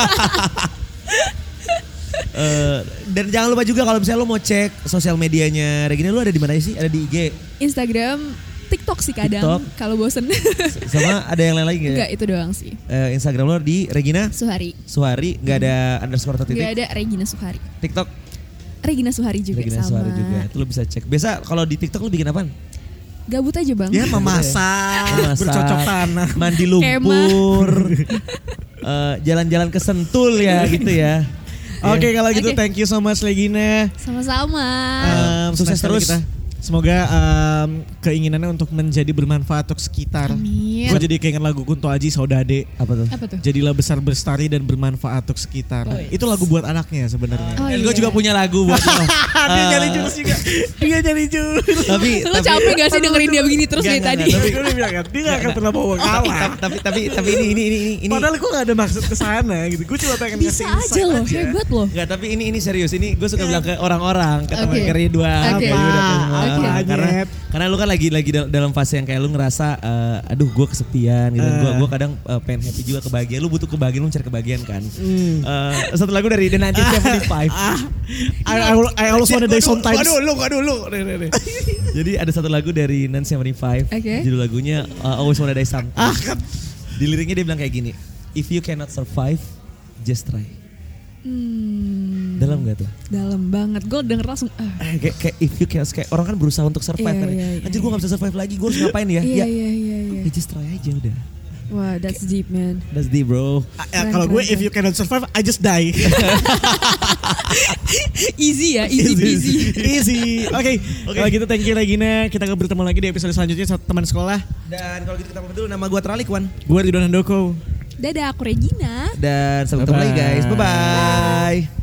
Dan jangan lupa juga kalau misalnya lo mau cek sosial medianya Regina, lo ada di mana sih? Ada di IG, Instagram, TikTok sih kadang kalau bosen. Sama ada yang lain lagi nggak? Enggak, itu doang sih. Instagram lo di Regina Suhari, nggak ada underscore atau titik? Nggak ada Regina Suhari. TikTok Regina Suhari juga Regina sama. Suhari juga. Itu lo bisa cek. Biasa kalau di TikTok lo bikin apaan? Gabut aja bang. Ya memasak, bercocok tanam, mandi lumpur, jalan-jalan ke Sentul ya gitu ya. Oke, kalau gitu thank you so much Regina. Sama-sama. Sukses terus. Semoga keinginannya untuk menjadi bermanfaat untuk sekitar. Amin. Gue jadi keinget lagu Kunto Aji Saudade. Apa tuh? Jadilah besar bestari dan bermanfaat untuk sekitar. Itu lagu buat anaknya sebenarnya. Gue juga punya lagu buat lo. Dia nyari jurus juga. Dia nyari jurus. Tapi lo capek gak sih dengerin dia begini terus dari tadi? Tapi gue udah bilang kan, dia gak akan pernah bawa kalah. Tapi ini. Padahal gue gak ada maksud kesana gitu. Gue cuma pengen ngasih insight aja loh, hebat loh. Enggak, tapi ini serius. Ini gue suka bilang ke orang-orang, ke teman ke Ridwan. Karena lu kan lagi dalam fase yang kayak lu ngerasa aduh gue kesepian gitu. Gue kadang pengen happy juga, kebahagiaan. Lu butuh kebahagiaan, lu cari kebahagiaan kan. Satu lagu dari The 1975. I always wanna die sometimes. Aduh lu. Jadi ada satu lagu dari 1975. Judul lagunya Always Wanna Die Sometimes. Di liriknya dia bilang kayak gini, if you cannot survive, just try. Dalam gak tuh? Dalam banget, gue denger langsung kayak if you can, kayak orang kan berusaha untuk survive kan. Anjir gue gak bisa survive lagi, gue harus ngapain ya? Iya. Ya just try aja udah. Wah, that's deep man. That's deep bro. Kalau gue if you cannot survive, I just die. Easy ya, easy. Oke. Kalau gitu thank you Regina. Kita akan bertemu lagi di episode selanjutnya sama teman sekolah. Dan kalau gitu kita pamit dulu, nama gue Tralik Wan. Gue Ridwan Handoko. Dadah, aku Regina. Dan sampai ketemu lagi guys. Bye-bye.